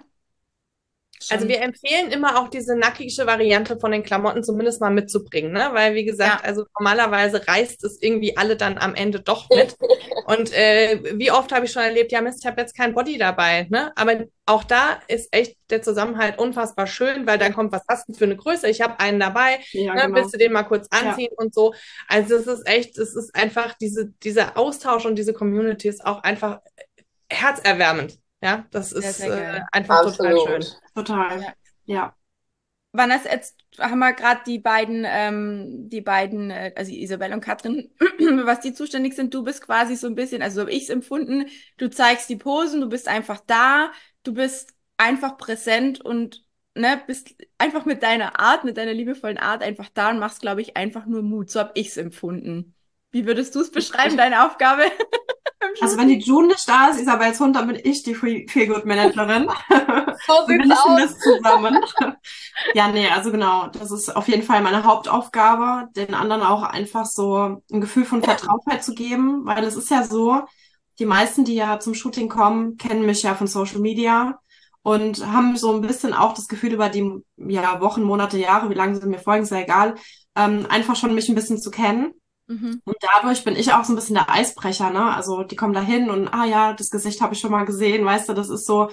Also Schon. wir empfehlen immer auch diese nackige Variante von den Klamotten zumindest mal mitzubringen, ne? Weil wie gesagt, Ja. also normalerweise reißt es irgendwie alle dann am Ende doch mit. Und äh, wie oft habe ich schon erlebt, ja Mist, ich habe jetzt kein Body dabei, ne? Aber auch da ist echt der Zusammenhalt unfassbar schön, weil dann kommt, was hast du für eine Größe? Ich habe einen dabei, Ja, ne? genau. Willst du den mal kurz Ja, anziehen und so? Also es ist echt, es ist einfach diese, dieser Austausch und diese Community ist auch einfach herzerwärmend. Ja, das Sehr, ist sehr äh, geil. einfach total schön. Absolut. total. Ja. Ja. Vanessa, jetzt haben wir gerade die beiden, ähm, die beiden, äh, also Isabel und Katrin, was die zuständig sind. Du bist quasi so ein bisschen, also so habe ich es empfunden, du zeigst die Posen, du bist einfach da, du bist einfach präsent und ne, bist einfach mit deiner Art, mit deiner liebevollen Art einfach da und machst, glaube ich, einfach nur Mut. So habe ich es empfunden. Wie würdest du es beschreiben, deine Aufgabe? Also wenn die June nicht da ist, Isabels Hund, dann bin ich die Feelgood-Managerin. So Wir sieht's managen aus. das zusammen. Ja, nee, also genau, das ist auf jeden Fall meine Hauptaufgabe, den anderen auch einfach so ein Gefühl von Vertrautheit zu geben, weil es ist ja so, die meisten, die ja zum Shooting kommen, kennen mich ja von Social Media und haben so ein bisschen auch das Gefühl über die ja, Wochen, Monate, Jahre, wie lange sie mir folgen, ist ja egal, ähm, einfach schon mich ein bisschen zu kennen. Mhm. Und dadurch bin ich auch so ein bisschen der Eisbrecher, ne? Also die kommen da hin und, ah ja, das Gesicht habe ich schon mal gesehen, weißt du, das ist so,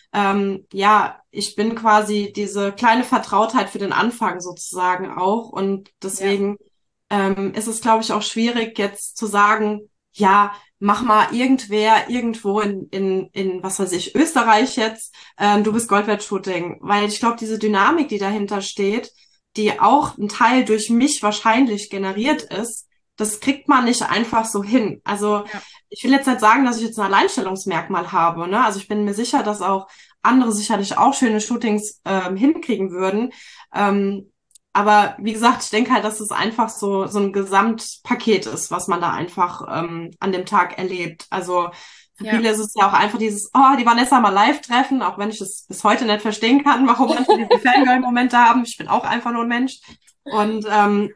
ähm, ja, ich bin quasi diese kleine Vertrautheit für den Anfang sozusagen auch. Und deswegen ähm, ist es, glaube ich, auch schwierig jetzt zu sagen, ja, mach mal irgendwer irgendwo in, in, in was weiß ich, Österreich jetzt, ähm, du bist Goldwert-Shooting. Weil ich glaube, diese Dynamik, die dahinter steht, die auch ein Teil durch mich wahrscheinlich generiert ist, das kriegt man nicht einfach so hin. Also Ja. ich will jetzt nicht sagen, dass ich jetzt ein Alleinstellungsmerkmal habe, ne? Also ich bin mir sicher, dass auch andere sicherlich auch schöne Shootings ähm, hinkriegen würden. Ähm, aber wie gesagt, ich denke halt, dass es einfach so so ein Gesamtpaket ist, was man da einfach ähm, an dem Tag erlebt. Also für Ja. viele ist es ja auch einfach dieses, oh, die Vanessa mal live treffen, auch wenn ich das bis heute nicht verstehen kann, warum manche diese Fangirl-Momente haben. Ich bin auch einfach nur ein Mensch. Und ähm,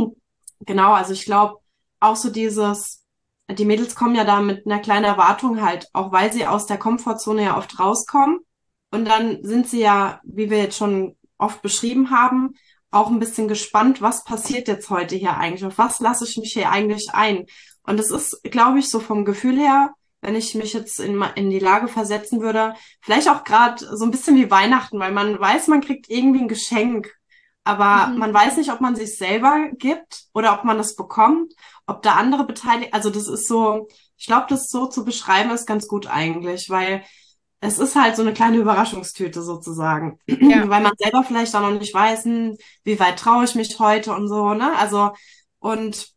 genau, also ich glaube auch so dieses, die Mädels kommen ja da mit einer kleinen Erwartung halt, auch weil sie aus der Komfortzone ja oft rauskommen. Und dann sind sie ja, wie wir jetzt schon oft beschrieben haben, auch ein bisschen gespannt, was passiert jetzt heute hier eigentlich? Auf was lasse ich mich hier eigentlich ein? Und es ist, glaube ich, so vom Gefühl her, wenn ich mich jetzt in, in die Lage versetzen würde, vielleicht auch gerade so ein bisschen wie Weihnachten, weil man weiß, man kriegt irgendwie ein Geschenk, aber Mhm. man weiß nicht, ob man sich selber gibt oder ob man das bekommt, ob da andere beteiligt. Also das ist so, ich glaube, das so zu beschreiben ist ganz gut eigentlich, weil es ist halt so eine kleine Überraschungstüte sozusagen, Ja. weil man selber vielleicht auch noch nicht weiß, hm, wie weit traue ich mich heute und so, ne? Also und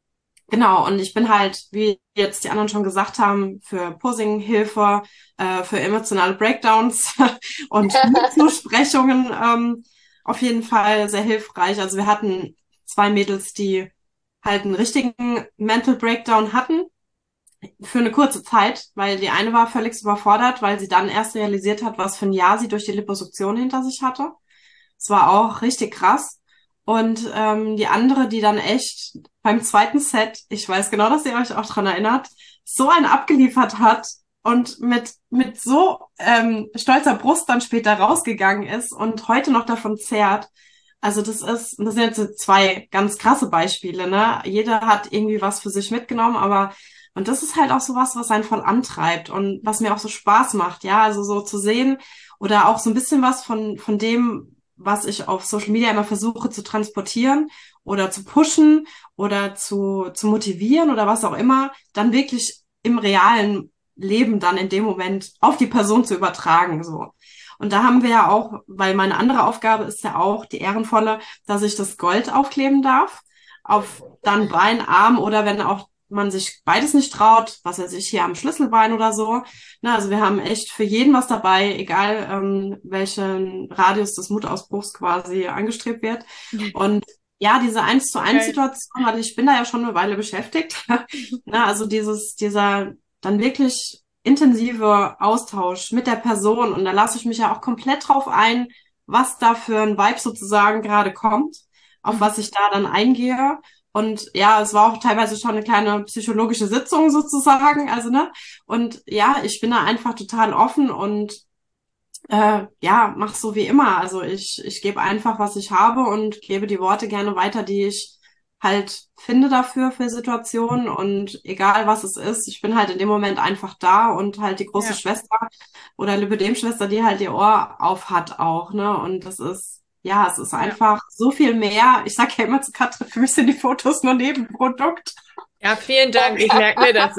genau, und ich bin halt, wie jetzt die anderen schon gesagt haben, für Posing-Hilfe, äh, für emotionale Breakdowns und Zusprechungen ähm, auf jeden Fall sehr hilfreich. Also wir hatten zwei Mädels, die halt einen richtigen Mental Breakdown hatten für eine kurze Zeit, weil die eine war völlig überfordert, weil sie dann erst realisiert hat, was für ein Jahr sie durch die Liposuktion hinter sich hatte. Es war auch richtig krass. Und ähm, die andere, die dann echt beim zweiten Set, ich weiß genau, dass ihr euch auch dran erinnert, so einen abgeliefert hat und mit mit so ähm, stolzer Brust dann später rausgegangen ist und heute noch davon zehrt. Also das ist, das sind jetzt so zwei ganz krasse Beispiele, ne? Jeder hat irgendwie was für sich mitgenommen, aber und das ist halt auch so was, was einen voll antreibt und was mir auch so Spaß macht, ja, also so zu sehen oder auch so ein bisschen was von von dem, was ich auf Social Media immer versuche zu transportieren oder zu pushen oder zu, zu motivieren oder was auch immer, dann wirklich im realen Leben dann in dem Moment auf die Person zu übertragen, so. Und da haben wir ja auch, weil meine andere Aufgabe ist ja auch die ehrenvolle, dass ich das Gold aufkleben darf, auf dann Bein, Arm oder wenn auch man sich beides nicht traut, was weiß ich, hier am Schlüsselbein oder so. Na, also wir haben echt für jeden was dabei, egal ähm, welchen Radius des Mutausbruchs quasi angestrebt wird. Und ja, diese eins zu eins Situation, weil ich bin da ja schon eine Weile beschäftigt. Na, also dieses, dieser dann wirklich intensive Austausch mit der Person und da lasse ich mich ja auch komplett drauf ein, was da für ein Vibe sozusagen gerade kommt, auf was ich da dann eingehe. Und ja, es war auch teilweise schon eine kleine psychologische Sitzung sozusagen, also ne. Und ja, ich bin da einfach total offen und äh, ja, mach so wie immer. Also ich ich gebe einfach, was ich habe und gebe die Worte gerne weiter, die ich halt finde dafür für Situationen und egal was es ist, ich bin halt in dem Moment einfach da und halt die große Ja. Schwester oder Lipödem-Schwester, die halt ihr Ohr auf hat auch, ne? Und das ist ja, es ist Ja. einfach so viel mehr. Ich sag ja immer zu Katrin, für mich sind die Fotos nur Nebenprodukt. Ja, vielen Dank. Ich merke mir das.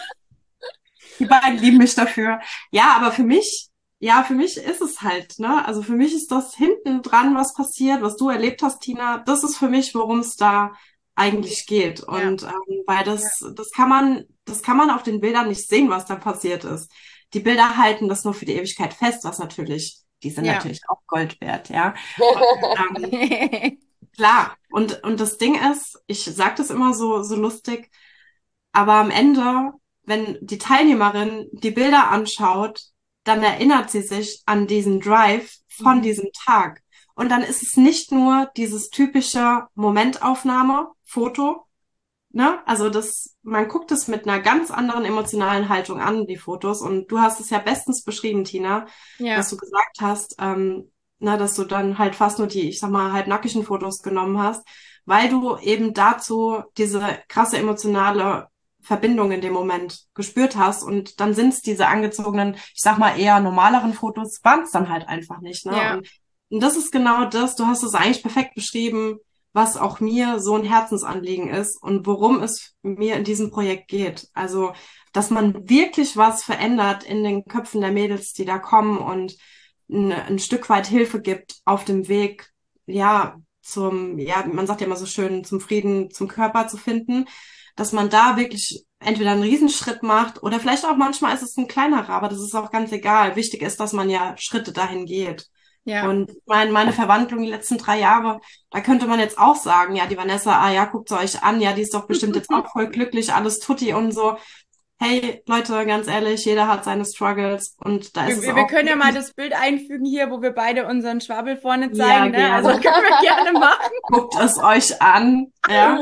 Die beiden lieben mich dafür. Ja, aber für mich, ja, für mich ist es halt, ne? Also für mich ist das hinten dran, was passiert, was du erlebt hast, Tina. Das ist für mich, worum es da eigentlich geht. Und ähm, weil das, das kann man, das kann man auf den Bildern nicht sehen, was da passiert ist. Die Bilder halten das nur für die Ewigkeit fest, was natürlich, die sind Ja. natürlich auch Gold wert, ja. Und, ähm, klar. Und, und das Ding ist, ich sag das immer so, so lustig, aber am Ende, wenn die Teilnehmerin die Bilder anschaut, dann erinnert sie sich an diesen Drive von Mhm. diesem Tag. Und dann ist es nicht nur dieses typische Momentaufnahme, Foto, ne? Also das, man guckt es mit einer ganz anderen emotionalen Haltung an, die Fotos. Und du hast es ja bestens beschrieben, Tina, Ja. dass du gesagt hast, ähm, na, dass du dann halt fast nur die, ich sag mal, halbnackigen Fotos genommen hast, weil du eben dazu diese krasse emotionale Verbindung in dem Moment gespürt hast und dann sind es diese angezogenen, ich sag mal eher normaleren Fotos, waren es dann halt einfach nicht, ne? Ja. Und, und das ist genau das, du hast es eigentlich perfekt beschrieben, was auch mir so ein Herzensanliegen ist und worum es mir in diesem Projekt geht. Also, dass man wirklich was verändert in den Köpfen der Mädels, die da kommen und ein, ein Stück weit Hilfe gibt auf dem Weg, ja, zum, ja, man sagt ja immer so schön, zum Frieden, zum Körper zu finden, dass man da wirklich entweder einen Riesenschritt macht oder vielleicht auch manchmal ist es ein kleinerer, aber das ist auch ganz egal. Wichtig ist, dass man ja Schritte dahin geht. Ja. Und mein, meine Verwandlung die letzten drei Jahre, da könnte man jetzt auch sagen, ja, die Vanessa, ah ja, guckt sie euch an, ja, die ist doch bestimmt jetzt auch voll glücklich, alles tutti und so. Hey, Leute, ganz ehrlich, jeder hat seine Struggles und da ist Wir, es wir auch können ja mal wirklich- das Bild einfügen hier, wo wir beide unseren Schwabbel vorne Ja, zeigen, ne? gerne. Also können wir gerne machen. guckt es euch an, ja.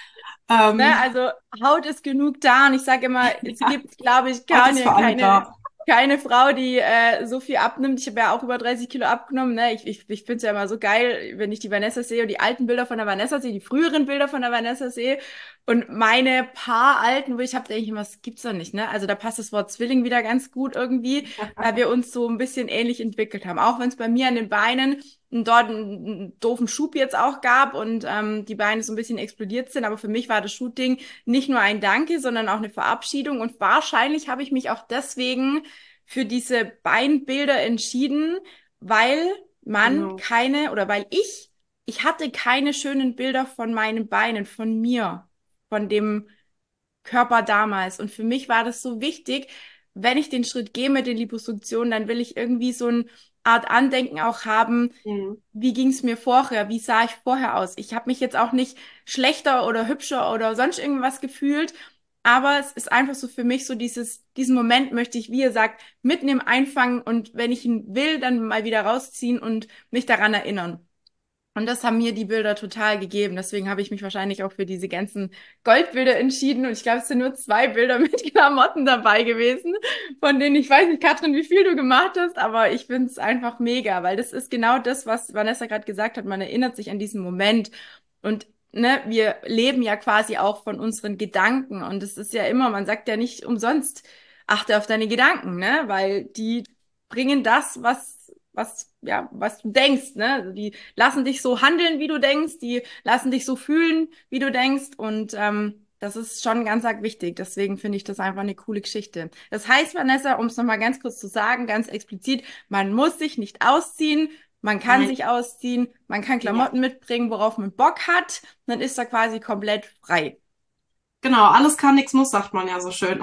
Ähm, Ne? Also Haut ist genug da und ich sage immer, es Ja. gibt, glaube ich, Haut keine, ist für alle keine, da. keine Frau, die äh, so viel abnimmt. Ich habe ja auch über dreißig Kilo abgenommen. Ne? Ich, ich, ich finde es ja immer so geil, wenn ich die Vanessa sehe und die alten Bilder von der Vanessa sehe, die früheren Bilder von der Vanessa sehe und meine paar alten, wo ich habe, denke ich immer, das gibt's doch nicht. Ne? Also da passt das Wort Zwilling wieder ganz gut irgendwie, weil wir uns so ein bisschen ähnlich entwickelt haben. Auch wenn es bei mir an den Beinen dort einen, einen doofen Schub jetzt auch gab und ähm, die Beine so ein bisschen explodiert sind. Aber für mich war das Shooting nicht nur ein Danke, sondern auch eine Verabschiedung. Und wahrscheinlich habe ich mich auch deswegen für diese Beinbilder entschieden, weil man Genau. keine oder weil ich, ich hatte keine schönen Bilder von meinen Beinen, von mir, von dem Körper damals. Und für mich war das so wichtig, wenn ich den Schritt gehe mit den Liposuktionen, dann will ich irgendwie so eine Art Andenken auch haben, Mhm. wie ging es mir vorher, wie sah ich vorher aus. Ich habe mich jetzt auch nicht schlechter oder hübscher oder sonst irgendwas gefühlt, aber es ist einfach so für mich so dieses, diesen Moment möchte ich, wie ihr sagt, mitnehmen, einfangen und wenn ich ihn will, dann mal wieder rausziehen und mich daran erinnern. Und das haben mir die Bilder total gegeben. Deswegen habe ich mich wahrscheinlich auch für diese ganzen Goldbilder entschieden. Und ich glaube, es sind nur zwei Bilder mit Klamotten dabei gewesen, von denen ich weiß nicht, Katrin, wie viel du gemacht hast, aber ich finde es einfach mega, weil das ist genau das, was Vanessa gerade gesagt hat. Man erinnert sich an diesen Moment. Und ne, wir leben ja quasi auch von unseren Gedanken. Und es ist ja immer, man sagt ja nicht umsonst, achte auf deine Gedanken, ne? Weil die bringen das, was was, ja, was du denkst, ne? Also die lassen dich so handeln, wie du denkst, die lassen dich so fühlen, wie du denkst und ähm, das ist schon ganz arg wichtig. Deswegen finde ich das einfach eine coole Geschichte. Das heißt, Vanessa, um es nochmal ganz kurz zu sagen, ganz explizit, man muss sich nicht ausziehen, man kann Nein. sich ausziehen, man kann Klamotten mitbringen, worauf man Bock hat, dann ist er quasi komplett frei. Genau, alles kann, nichts muss, sagt man ja so schön.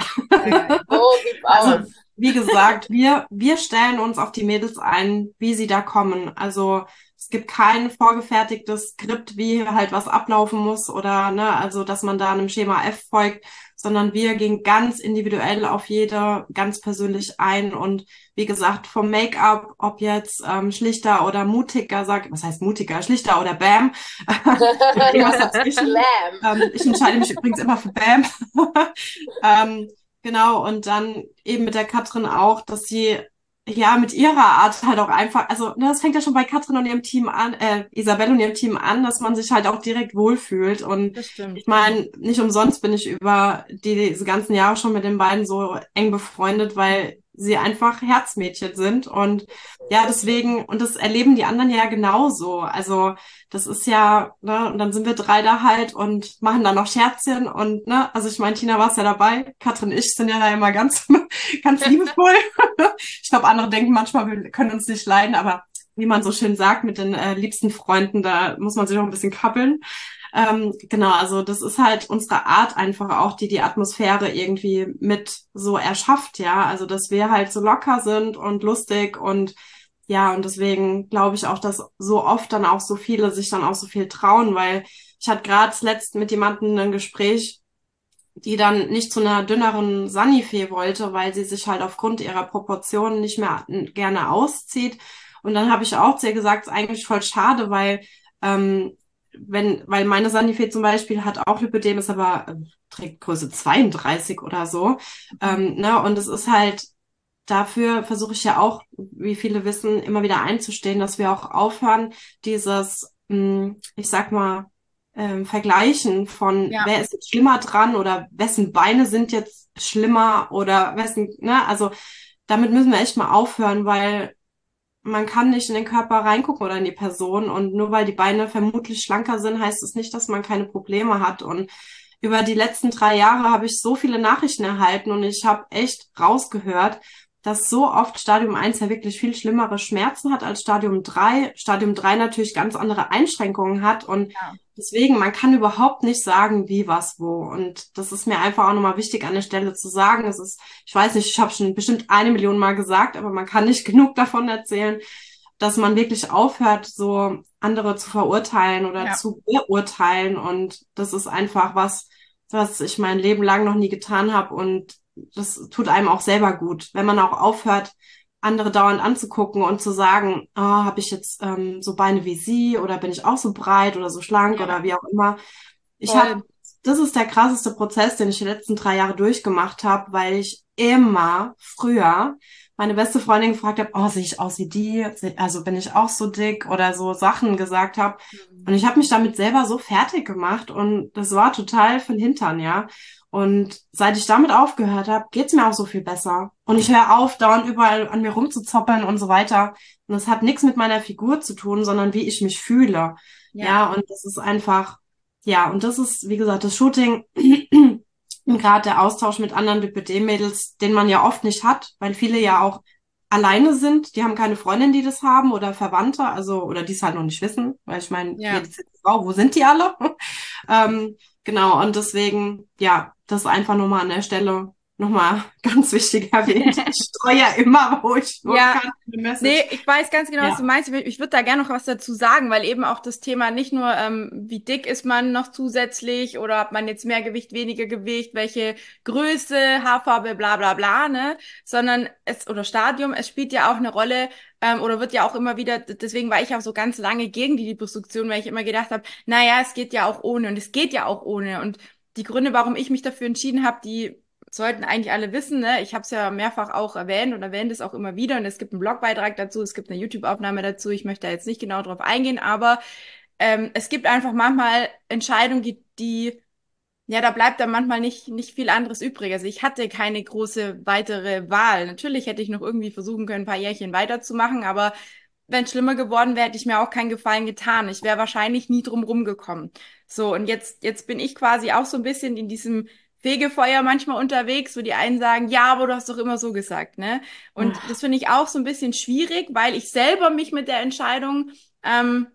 So sieht's Also, aus. wie gesagt, wir, wir stellen uns auf die Mädels ein, wie sie da kommen. Also, es gibt kein vorgefertigtes Skript, wie halt was ablaufen muss oder, ne, also, dass man da einem Schema F folgt, sondern wir gehen ganz individuell auf jede ganz persönlich ein und wie gesagt, vom Make-up, ob jetzt ähm, schlichter oder mutiger, sag, was heißt mutiger, schlichter oder Bam, irgendwas dazwischen. Slam. Ähm, ich entscheide mich übrigens immer für Bam. ähm, genau, und dann eben mit der Katrin auch, dass sie ja mit ihrer Art halt auch einfach, also ne, das fängt ja schon bei Katrin und ihrem Team an, äh, Isabelle und ihrem Team an, dass man sich halt auch direkt wohlfühlt. Und Das stimmt. ich meine, nicht umsonst bin ich über die, diese ganzen Jahre schon mit den beiden so eng befreundet, weil sie einfach Herzmädchen sind. Und ja, deswegen, und das erleben die anderen ja genauso. Also das ist ja, ne, und dann sind wir drei da halt und machen dann noch Scherzchen und, ne, also ich meine, Tina war es ja dabei, Katrin und ich sind ja da immer ganz, ganz liebevoll. Ich glaube, andere denken manchmal, wir können uns nicht leiden, aber wie man so schön sagt, mit den äh, liebsten Freunden, da muss man sich auch ein bisschen kappeln. Ähm, genau, also das ist halt unsere Art einfach auch, die die Atmosphäre irgendwie mit so erschafft, ja. Also dass wir halt so locker sind und lustig und ja, und deswegen glaube ich auch, dass so oft dann auch so viele sich dann auch so viel trauen, weil ich hatte gerade zuletzt mit jemandem ein Gespräch, die dann nicht zu einer dünneren Sanifee wollte, weil sie sich halt aufgrund ihrer Proportionen nicht mehr gerne auszieht. Und dann habe ich auch zu ihr gesagt, es ist eigentlich voll schade, weil ähm, wenn, weil meine Sanifee zum Beispiel hat auch Lipödem, ist aber äh, trägt Größe zweiunddreißig oder so. Ähm, ne? Und es ist halt, dafür versuche ich ja auch, wie viele wissen, immer wieder einzustehen, dass wir auch aufhören, dieses, mh, ich sag mal, ähm, vergleichen von Ja. wer ist jetzt schlimmer dran oder wessen Beine sind jetzt schlimmer oder wessen, ne, also damit müssen wir echt mal aufhören, weil man kann nicht in den Körper reingucken oder in die Person und nur weil die Beine vermutlich schlanker sind, heißt es nicht, dass man keine Probleme hat. Und über die letzten drei Jahre habe ich so viele Nachrichten erhalten und ich habe echt rausgehört, dass so oft Stadium eins ja wirklich viel schlimmere Schmerzen hat als Stadium drei. Stadium drei natürlich ganz andere Einschränkungen hat und Ja. deswegen, man kann überhaupt nicht sagen, wie, was, wo. Und das ist mir einfach auch nochmal wichtig an der Stelle zu sagen. Es ist, ich weiß nicht, ich habe schon bestimmt eine Million Mal gesagt, aber man kann nicht genug davon erzählen, dass man wirklich aufhört, so andere zu verurteilen oder Ja. zu beurteilen. Und das ist einfach was, was ich mein Leben lang noch nie getan habe. Und das tut einem auch selber gut, wenn man auch aufhört, andere dauernd anzugucken und zu sagen, oh, habe ich jetzt ähm, so Beine wie sie oder bin ich auch so breit oder so schlank Ja. oder wie auch immer. Ich Voll. habe, das ist der krasseste Prozess, den ich die letzten drei Jahre durchgemacht habe, weil ich immer früher meine beste Freundin gefragt habe, oh, sehe ich aus wie die? Also bin ich auch so dick oder so Sachen gesagt habe. Und ich habe mich damit selber so fertig gemacht und das war total für den Hintern, ja. Und seit ich damit aufgehört habe, geht's mir auch so viel besser. Und ich höre auf, dauernd überall an mir rumzuzoppeln und so weiter. Und das hat nichts mit meiner Figur zu tun, sondern wie ich mich fühle. Ja. Ja, und das ist einfach, ja, und das ist, wie gesagt, das Shooting und gerade der Austausch mit anderen D P D-Mädels, den man ja oft nicht hat, weil viele ja auch alleine sind, die haben keine Freundin, die das haben oder Verwandte, also, oder die es halt noch nicht wissen, weil ich meine, Ja. jede Frau, wo sind die alle? ähm, genau, und deswegen, ja, das einfach nochmal an der Stelle nochmal ganz wichtig erwähnt. Ich streue ja immer, wo ich nur Ja. kann, eine Message. Nee, ich weiß ganz genau, was Ja. du meinst. Ich, will- ich würde da gerne noch was dazu sagen, weil eben auch das Thema nicht nur, ähm, wie dick ist man noch zusätzlich oder hat man jetzt mehr Gewicht, weniger Gewicht, welche Größe, Haarfarbe, bla bla bla, ne? Sondern es, oder Stadium, es spielt ja auch eine Rolle, ähm, oder wird ja auch immer wieder, deswegen war ich auch so ganz lange gegen die Liposuktion, weil ich immer gedacht habe, naja, es geht ja auch ohne und es geht ja auch ohne. Und die Gründe, warum ich mich dafür entschieden habe, die sollten eigentlich alle wissen, ne? Ich habe es ja mehrfach auch erwähnt und erwähnt es auch immer wieder und es gibt einen Blogbeitrag dazu, es gibt eine YouTube-Aufnahme dazu. Ich möchte da jetzt nicht genau drauf eingehen, aber ähm, es gibt einfach manchmal Entscheidungen, die, die, ja, da bleibt dann manchmal nicht, nicht viel anderes übrig. Also ich hatte keine große weitere Wahl. Natürlich hätte ich noch irgendwie versuchen können, ein paar Jährchen weiterzumachen, aber wenn es schlimmer geworden wäre, hätte ich mir auch keinen Gefallen getan. Ich wäre wahrscheinlich nie drum rumgekommen. So, und jetzt, jetzt bin ich quasi auch so ein bisschen in diesem Fegefeuer manchmal unterwegs, wo die einen sagen, ja, aber du hast doch immer so gesagt, ne? Und das finde ich auch so ein bisschen schwierig, weil ich selber mich mit der Entscheidung, ähm,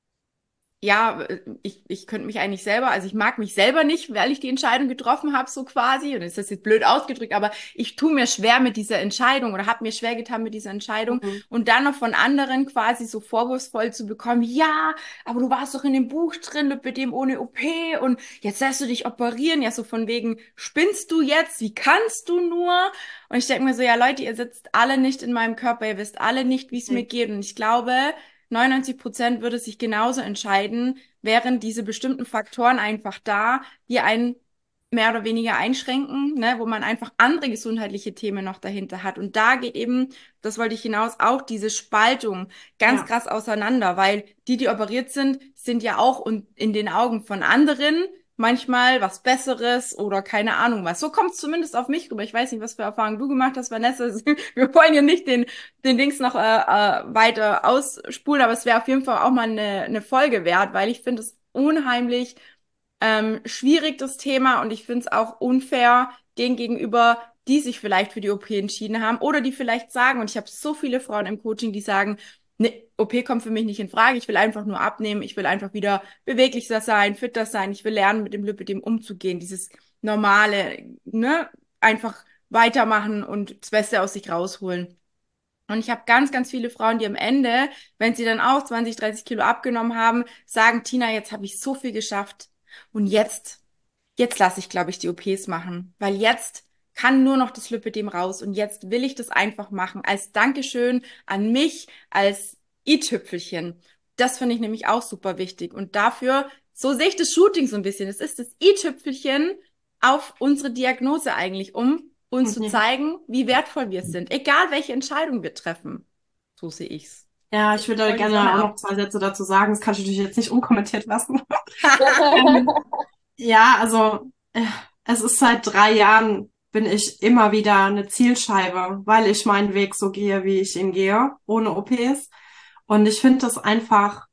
ja, ich, ich könnte mich eigentlich selber, also ich mag mich selber nicht, weil ich die Entscheidung getroffen habe, so quasi. Und das ist jetzt blöd ausgedrückt, aber ich tue mir schwer mit dieser Entscheidung oder habe mir schwer getan mit dieser Entscheidung. Mhm. Und dann noch von anderen quasi so vorwurfsvoll zu bekommen, ja, aber du warst doch in dem Buch drin mit dem ohne O P und jetzt lässt du dich operieren. Ja, so von wegen, spinnst du jetzt? Wie kannst du nur? Und ich denke mir so, ja Leute, ihr sitzt alle nicht in meinem Körper, ihr wisst alle nicht, wie es mir geht. Und ich glaube, neunundneunzig Prozent würde sich genauso entscheiden, wären diese bestimmten Faktoren einfach da, die einen mehr oder weniger einschränken, ne, wo man einfach andere gesundheitliche Themen noch dahinter hat. Und da geht eben, das wollte ich hinaus, auch diese Spaltung ganz Ja. krass auseinander, weil die, die operiert sind, sind ja auch und in den Augen von anderen manchmal was Besseres oder keine Ahnung was. So kommt es zumindest auf mich rüber. Ich weiß nicht, was für Erfahrungen du gemacht hast, Vanessa. Wir wollen ja nicht den, den Dings noch äh, äh, weiter ausspulen, aber es wäre auf jeden Fall auch mal eine, eine Folge wert, weil ich finde es unheimlich ähm, schwierig, das Thema, und ich finde es auch unfair denen gegenüber, die sich vielleicht für die O P entschieden haben oder die vielleicht sagen, und ich habe so viele Frauen im Coaching, die sagen, ne, O P kommt für mich nicht in Frage, ich will einfach nur abnehmen, ich will einfach wieder beweglicher sein, fitter sein, ich will lernen, mit dem Lipidem umzugehen, dieses normale, ne, einfach weitermachen und das Beste aus sich rausholen. Und ich habe ganz, ganz viele Frauen, die am Ende, wenn sie dann auch zwanzig, dreißig Kilo abgenommen haben, sagen, Tina, jetzt habe ich so viel geschafft und jetzt, jetzt lasse ich, glaube ich, die O Ps machen, weil jetzt kann nur noch das Lipidem raus und jetzt will ich das einfach machen als Dankeschön an mich, als i-Tüpfelchen. Das finde ich nämlich auch super wichtig und dafür, so sehe ich das Shooting so ein bisschen. Es ist das i-Tüpfelchen auf unsere Diagnose eigentlich, um uns zu Mhm. zeigen, wie wertvoll wir sind, egal welche Entscheidung wir treffen. So sehe ich's. Ja, ich würde Hol die gerne Sonne auch ab. noch zwei Sätze dazu sagen. Das kann ich natürlich jetzt nicht unkommentiert lassen. Ähm, ja, also äh, es ist seit drei Jahren bin ich immer wieder eine Zielscheibe, weil ich meinen Weg so gehe, wie ich ihn gehe, ohne O Ps. Und ich finde das einfach,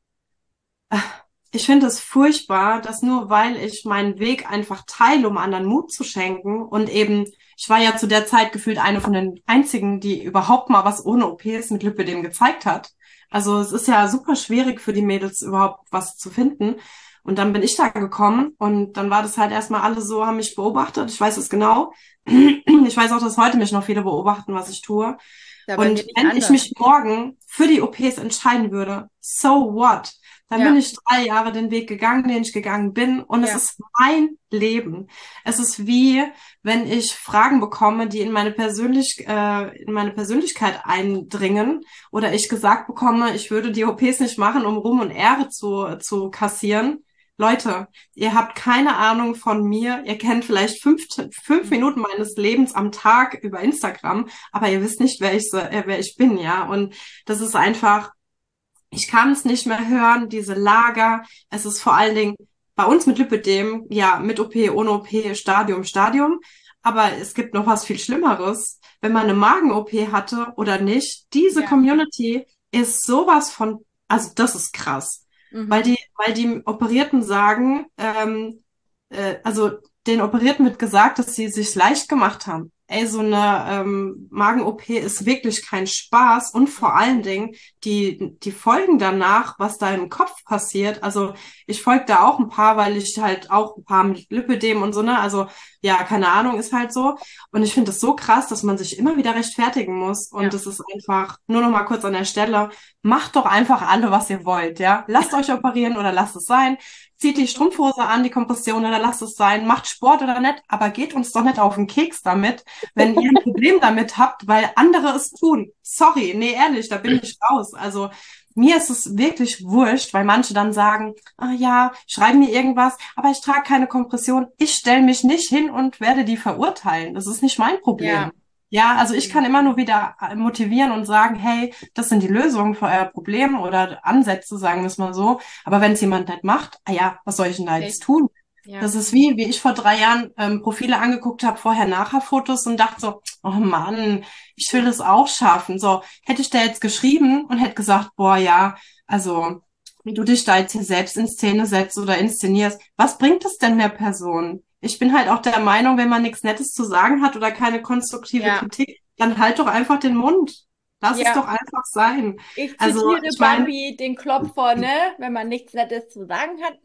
ich finde es furchtbar, dass nur weil ich meinen Weg einfach teile, um anderen Mut zu schenken und eben, ich war ja zu der Zeit gefühlt eine von den einzigen, die überhaupt mal was ohne O Ps mit Lipödem gezeigt hat. Also es ist ja super schwierig für die Mädels überhaupt was zu finden. Und dann bin ich da gekommen und dann war das halt erstmal alle so, haben mich beobachtet. Ich weiß es genau. Ich weiß auch, dass heute mich noch viele beobachten, was ich tue. Ja, bei mir Und nicht wenn ich anders. mich morgen für die O Ps entscheiden würde, so what? Dann Ja. bin ich drei Jahre den Weg gegangen, den ich gegangen bin. Und es Ja. ist mein Leben. Es ist wie, wenn ich Fragen bekomme, die in meine Persönlich, äh, in meine Persönlichkeit eindringen. Oder ich gesagt bekomme, ich würde die O Ps nicht machen, um Ruhm und Ehre zu, zu kassieren. Leute, ihr habt keine Ahnung von mir. Ihr kennt vielleicht fünf, fünf Minuten meines Lebens am Tag über Instagram, aber ihr wisst nicht, wer ich, so, äh, wer ich bin, ja. Und das ist einfach, ich kann es nicht mehr hören, diese Lager. Es ist vor allen Dingen bei uns mit Lipödem, ja, mit O P, ohne O P, Stadium, Stadium. Aber es gibt noch was viel Schlimmeres. Wenn man eine Magen-O P hatte oder nicht, diese Ja. Community ist sowas von, also das ist krass. Mhm. Weil die, weil die Operierten sagen, ähm, äh, also den Operierten wird gesagt, dass sie sich's leicht gemacht haben. Ey, so eine ähm, Magen-O P ist wirklich kein Spaß und vor allen Dingen die die Folgen danach, was da im Kopf passiert. Also ich folge da auch ein paar, weil ich halt auch ein paar mit Lipödem und so, ne, also ja, keine Ahnung, ist halt so. Und ich finde das so krass, dass man sich immer wieder rechtfertigen muss. Und Ja. das ist einfach, nur noch mal kurz an der Stelle, macht doch einfach alle, was ihr wollt, ja. Lasst euch operieren oder lasst es sein. Zieht die Strumpfhose an, die Kompression oder lasst es sein. Macht Sport oder nicht, aber geht uns doch nicht auf den Keks damit, wenn ihr ein Problem damit habt, weil andere es tun. Sorry, nee, ehrlich, da bin ich raus. Also mir ist es wirklich wurscht, weil manche dann sagen, ah ja, schreiben mir irgendwas, aber ich trage keine Kompression. Ich stelle mich nicht hin und werde die verurteilen. Das ist nicht mein Problem. Ja. Ja, also ich kann immer nur wieder motivieren und sagen, hey, das sind die Lösungen für euer Problem oder Ansätze, sagen wir es mal so. Aber wenn es jemand nicht macht, ah ja, was soll ich denn da Echt? jetzt tun? Ja. Das ist wie, wie ich vor drei Jahren ähm, Profile angeguckt habe, Vorher-Nachher-Fotos und dachte so, oh Mann, ich will das auch schaffen. So, hätte ich da jetzt geschrieben und hätte gesagt, boah, ja, also wie du dich da jetzt hier selbst in Szene setzt oder inszenierst, was bringt es denn der Person? Ich bin halt auch der Meinung, wenn man nichts Nettes zu sagen hat oder keine konstruktive Ja. Kritik, dann halt doch einfach den Mund. Lass es Ja. doch einfach sein. Ich Also zitiere ich meine, Bambi, den Klopfer, ne? Wenn man nichts Nettes zu sagen hat.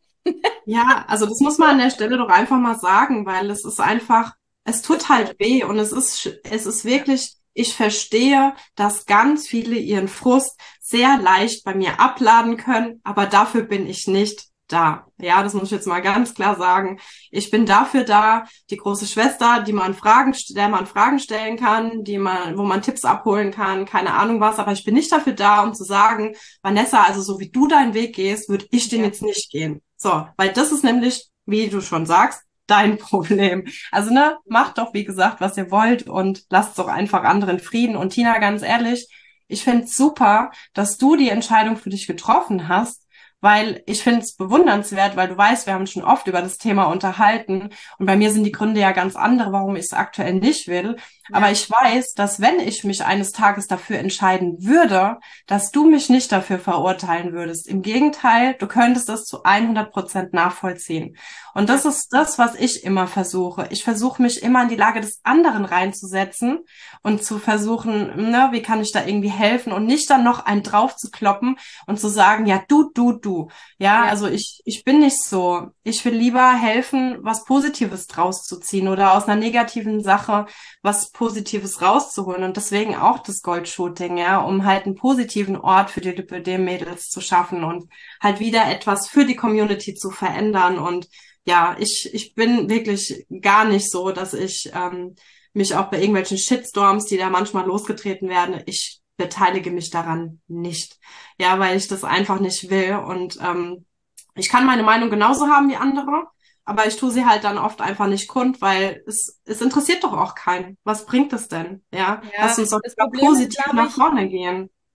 ja, also das muss man an der Stelle doch einfach mal sagen, weil es ist einfach, es tut halt weh und es ist, sch- es ist wirklich, ich verstehe, dass ganz viele ihren Frust sehr leicht bei mir abladen können, aber dafür bin ich nicht da. Ja, das muss ich jetzt mal ganz klar sagen. Ich bin dafür da, die große Schwester, die man Fragen, st- der man Fragen stellen kann, die man, wo man Tipps abholen kann, keine Ahnung was, aber ich bin nicht dafür da, um zu sagen, Vanessa, also so wie du deinen Weg gehst, würde ich den Ja. jetzt nicht gehen. So, weil das ist nämlich, wie du schon sagst, dein Problem. Also, ne, macht doch, wie gesagt, was ihr wollt und lasst doch einfach anderen Frieden. Und Tina, ganz ehrlich, ich finde es super, dass du die Entscheidung für dich getroffen hast, weil ich finde es bewundernswert, weil du weißt, wir haben schon oft über das Thema unterhalten und bei mir sind die Gründe ja ganz andere, warum ich es aktuell nicht will. Aber Ja. ich weiß, dass wenn ich mich eines Tages dafür entscheiden würde, dass du mich nicht dafür verurteilen würdest. Im Gegenteil, du könntest das zu hundert Prozent nachvollziehen. Und das ist das, was ich immer versuche. Ich versuche mich immer in die Lage des anderen reinzusetzen und zu versuchen, ne, wie kann ich da irgendwie helfen und nicht dann noch einen drauf zu kloppen und zu sagen, ja, du, du, du. Ja, Ja. also ich, ich bin nicht so. Ich will lieber helfen, was Positives draus zu ziehen oder aus einer negativen Sache was Positives rauszuholen. Und deswegen auch das Goldshooting, ja, um halt einen positiven Ort für die Lipödem-Mädels zu schaffen und halt wieder etwas für die Community zu verändern. Und ja, ich, ich bin wirklich gar nicht so, dass ich ähm, mich auch bei irgendwelchen Shitstorms, die da manchmal losgetreten werden, ich beteilige mich daran nicht. Ja, weil ich das einfach nicht will. Und ähm, ich kann meine Meinung genauso haben wie andere, aber ich tue sie halt dann oft einfach nicht kund, weil es, es interessiert doch auch keinen. Was bringt es denn? Ja, Ja, lass uns doch das lieber Problem ist, positiv glaube nach ich, vorne gehen.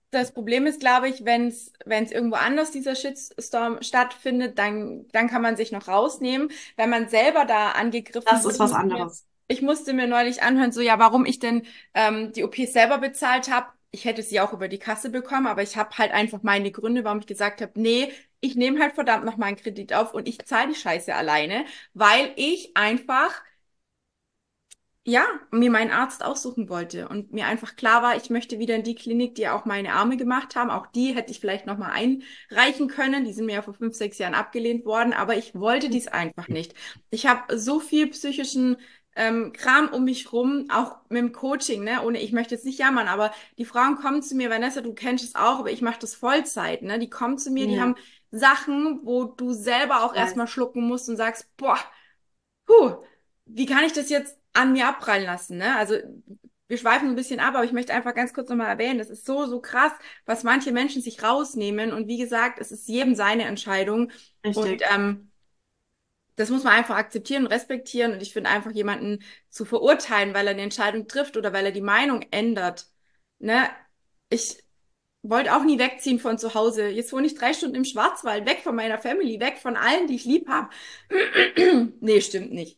das Problem ist, glaube ich, wenn es wenn es irgendwo anders dieser Shitstorm stattfindet, dann dann kann man sich noch rausnehmen. Wenn man selber da angegriffen Das wird, ist was ich musste mir, anderes. ich musste mir neulich anhören, so ja, warum ich denn ähm, die O P selber bezahlt habe. Ich hätte sie auch über die Kasse bekommen, aber ich habe halt einfach meine Gründe, warum ich gesagt habe, nee, ich nehme halt verdammt noch mal einen Kredit auf und ich zahle die Scheiße alleine, weil ich einfach ja, mir meinen Arzt aussuchen wollte und mir einfach klar war, ich möchte wieder in die Klinik, die auch meine Arme gemacht haben. Auch die hätte ich vielleicht nochmal einreichen können. Die sind mir ja vor fünf, sechs Jahren abgelehnt worden, aber ich wollte dies einfach nicht. Ich habe so viel psychischen ähm, Kram um mich rum, auch mit dem Coaching, ne? Ohne, ich möchte jetzt nicht jammern, aber die Frauen kommen zu mir, Vanessa, du kennst es auch, aber ich mache das Vollzeit, ne? Die kommen zu mir, die Ja, haben Sachen, wo du selber auch ich weiß. erstmal schlucken musst und sagst, boah, puh, wie kann ich das jetzt an mir abprallen lassen, ne? Also wir schweifen ein bisschen ab, aber ich möchte einfach ganz kurz nochmal erwähnen, das ist so, so krass, was manche Menschen sich rausnehmen. Und wie gesagt, es ist jedem seine Entscheidung. Und Richtig. ähm, das muss man einfach akzeptieren und respektieren. Und ich finde einfach jemanden zu verurteilen, weil er eine Entscheidung trifft oder weil er die Meinung ändert, ne? Ich wollte auch nie wegziehen von zu Hause. Jetzt wohne ich drei Stunden im Schwarzwald, weg von meiner Family, weg von allen, die ich lieb habe. Nee, stimmt nicht.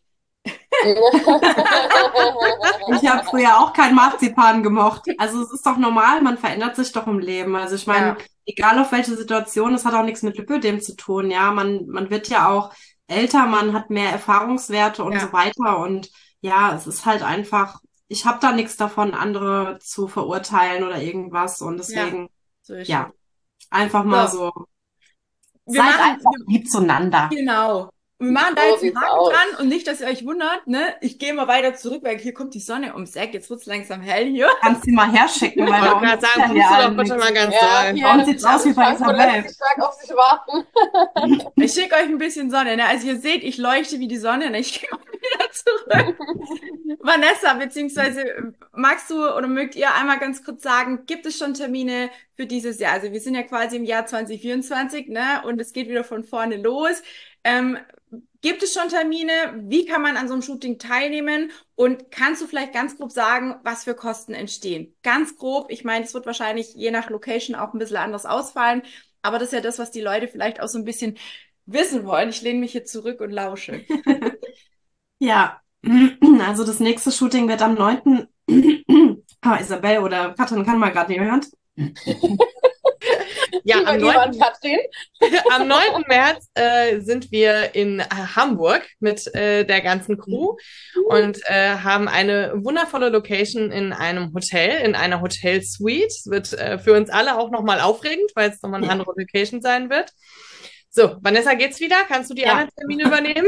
Ich habe früher auch kein Marzipan gemocht. Also es ist doch normal, man verändert sich doch im Leben. Also ich meine, Ja, egal auf welche Situation, es hat auch nichts mit Lipödem zu tun. Ja, man, man wird ja auch älter, man hat mehr Erfahrungswerte und so ja, weiter. Und ja, es ist halt einfach, ich habe da nichts davon, andere zu verurteilen oder irgendwas. Und ja, deswegen, so ist ja, es. einfach mal So, so, wir seid machen, einfach lieb zueinander. genau. Und wir machen da So jetzt einen sieht's Haken aus. dran und nicht, dass ihr euch wundert, ne? Ich gehe mal weiter zurück, weil hier kommt die Sonne ums Eck. Jetzt wird's langsam hell hier. Kannst sie mal herschicken, Ich weil bei wollte uns gerade ist sagen, ja hier puste doch allen bitte nichts. mal ganz Ja, doll. hier Bei uns sieht's aus wie bei Frankfurt lässt Isabel. sich stark auf sich warten. Ich schicke euch ein bisschen Sonne, ne? Also ihr seht, ich leuchte wie die Sonne, ne? Ich gehe mal wieder zurück. Vanessa, beziehungsweise magst du oder mögt ihr einmal ganz kurz sagen, gibt es schon Termine für dieses Jahr? Also wir sind ja quasi im Jahr zwanzig vierundzwanzig, ne? Und es geht wieder von vorne los. Ähm, gibt es schon Termine? Wie kann man an so einem Shooting teilnehmen? Und kannst du vielleicht ganz grob sagen, was für Kosten entstehen? Ganz grob. Ich meine, es wird wahrscheinlich je nach Location auch ein bisschen anders ausfallen. Aber das ist ja das, was die Leute vielleicht auch so ein bisschen wissen wollen. Ich lehne mich hier zurück und lausche. Ja, also das nächste Shooting wird am neunten Ah, Isabel oder Katrin kann mal gerade nicht hören. Ja, am Übergebe an neunten Katrin. Am neunten März äh, sind wir in äh, Hamburg mit äh, der ganzen Crew und äh, haben eine wundervolle Location in einem Hotel, in einer Hotelsuite. Es wird äh, für uns alle auch nochmal aufregend, weil es nochmal eine Ja. andere Location sein wird. So, Vanessa, geht's wieder? Kannst du die Ja. anderen Termine übernehmen?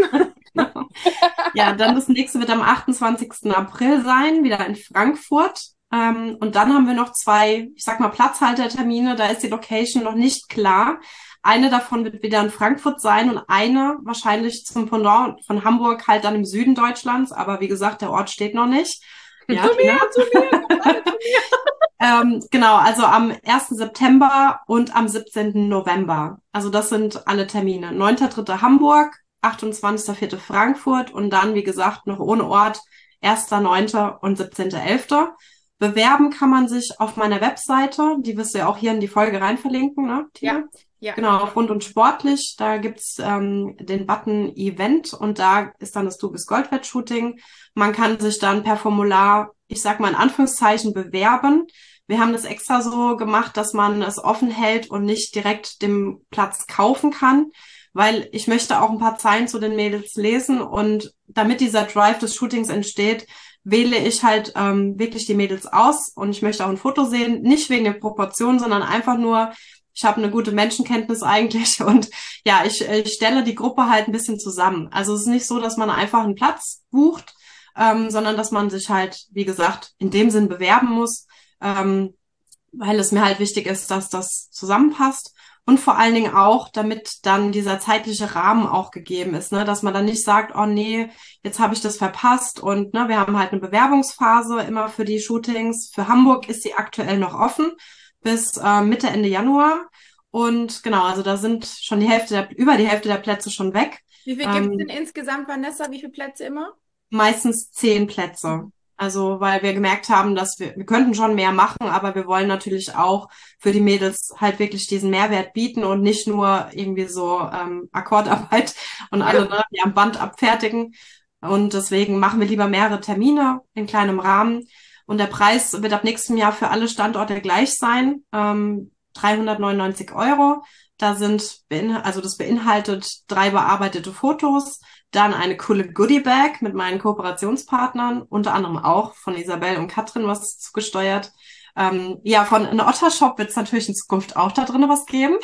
Ja, dann das nächste wird am achtundzwanzigsten April sein, wieder in Frankfurt. Ähm, und dann haben wir noch zwei, ich sag mal, Platzhaltertermine. Da ist die Location noch nicht klar. Eine davon wird wieder in Frankfurt sein und eine wahrscheinlich zum Pendant von Hamburg halt dann im Süden Deutschlands. Aber wie gesagt, der Ort steht noch nicht. Ja, Zu mir, Tina? zu mir. Ähm, genau, also am ersten September und am siebzehnten November. Also das sind alle Termine. neunter dritter Hamburg, achtundzwanzigster vierter Frankfurt und dann, wie gesagt, noch ohne Ort, erster neunter und siebzehnter elfter Bewerben kann man sich auf meiner Webseite, die wirst du ja auch hier in die Folge rein verlinken, ne, Tina? Ja, ja. Genau, auf Rund und Sportlich, da gibt's ähm, den Button Event und da ist dann das Du bist Gold-Wett-Shooting. Man kann sich dann per Formular, ich sag mal in Anführungszeichen, bewerben. Wir haben das extra so gemacht, dass man es offen hält und nicht direkt den Platz kaufen kann, weil ich möchte auch ein paar Zeilen zu den Mädels lesen und damit dieser Drive des Shootings entsteht, wähle ich halt ähm, wirklich die Mädels aus und ich möchte auch ein Foto sehen, nicht wegen der Proportion, sondern einfach nur, ich habe eine gute Menschenkenntnis eigentlich und ja, ich, ich stelle die Gruppe halt ein bisschen zusammen. Also es ist nicht so, dass man einfach einen Platz bucht, ähm, sondern dass man sich halt, wie gesagt, in dem Sinn bewerben muss, ähm, weil es mir halt wichtig ist, dass das zusammenpasst. Und vor allen Dingen auch, damit dann dieser zeitliche Rahmen auch gegeben ist, ne, dass man dann nicht sagt, oh nee, jetzt habe ich das verpasst und ne, wir haben halt eine Bewerbungsphase immer für die Shootings. Für Hamburg ist sie aktuell noch offen bis äh, Mitte, Ende Januar. Und genau, also da sind schon die Hälfte der, über die Hälfte der Plätze schon weg. Wie viel gibt es Ähm, denn insgesamt, Vanessa? Wie viele Plätze immer? meistens zehn Plätze. Also, weil wir gemerkt haben, dass wir, wir könnten schon mehr machen, aber wir wollen natürlich auch für die Mädels halt wirklich diesen Mehrwert bieten und nicht nur irgendwie so ähm, Akkordarbeit und alle ne, die am Band abfertigen. Und deswegen machen wir lieber mehrere Termine in kleinem Rahmen. Und der Preis wird ab nächstem Jahr für alle Standorte gleich sein. Ähm, dreihundertneunundneunzig Euro. Da sind, bein- also das beinhaltet drei bearbeitete Fotos, dann eine coole Goodie-Bag mit meinen Kooperationspartnern, unter anderem auch von Isabel und Katrin was zugesteuert. Ähm, ja, von einem Otter-Shop wird es natürlich in Zukunft auch da drin was geben.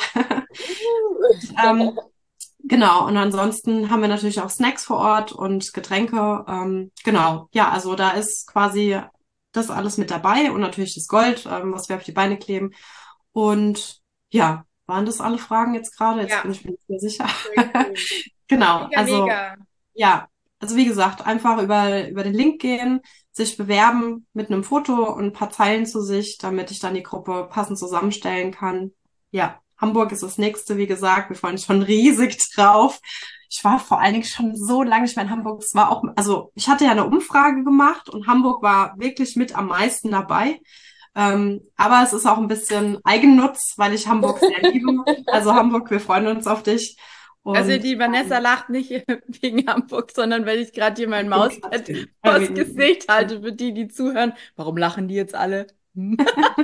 ähm, genau, und ansonsten haben wir natürlich auch Snacks vor Ort und Getränke. Ähm, genau, ja, also da ist quasi das alles mit dabei und natürlich das Gold, ähm, was wir auf die Beine kleben. Und ja, waren das alle Fragen jetzt gerade? Jetzt Ja, bin ich mir nicht mehr sicher. sehr cool. Genau, Mega, also mega. ja, also wie gesagt, einfach über, über den Link gehen, sich bewerben mit einem Foto und ein paar Zeilen zu sich, damit ich dann die Gruppe passend zusammenstellen kann. Ja, Hamburg ist das nächste, wie gesagt. Wir freuen uns schon riesig drauf. Ich war vor allen Dingen schon so lange nicht mehr in Hamburg. Es war auch, also ich hatte ja eine Umfrage gemacht und Hamburg war wirklich mit am meisten dabei. Ähm, aber es ist auch ein bisschen Eigennutz, weil ich Hamburg sehr liebe. Also Hamburg, wir freuen uns auf dich. Also Und die Vanessa lacht nicht wegen Hamburg, sondern weil ich gerade hier mein Mauspad Katrin, äh, vors wegen- Gesicht halte für die, die zuhören. Warum lachen die jetzt alle? Hm.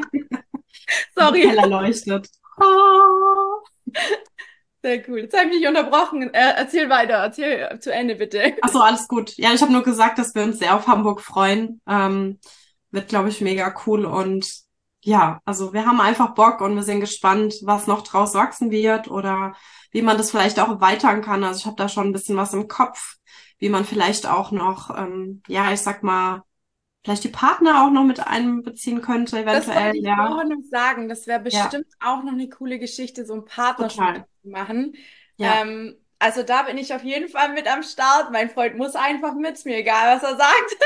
der Sorry. Keller leuchtet. Ah. Sehr cool. Jetzt habe ich dich unterbrochen. Äh, erzähl weiter. Erzähl zu Ende, bitte. Ach so, alles gut. Ja, ich habe nur gesagt, dass wir uns sehr auf Hamburg freuen. Ähm, wird, glaube ich, mega cool. Und ja, also wir haben einfach Bock und wir sind gespannt, was noch draus wachsen wird oder wie man das vielleicht auch erweitern kann. Also ich habe da schon ein bisschen was im Kopf, wie man vielleicht auch noch, ähm, ja, ich sag mal, vielleicht die Partner auch noch mit einbeziehen könnte, Das eventuell. wollte ich Ja, vorhin noch sagen. Das wäre ja, bestimmt auch noch eine coole Geschichte, so ein Partnershooting total. zu machen. Ja, Ähm, also da bin ich auf jeden Fall mit am Start. Mein Freund muss einfach mit, mir egal, was er sagt.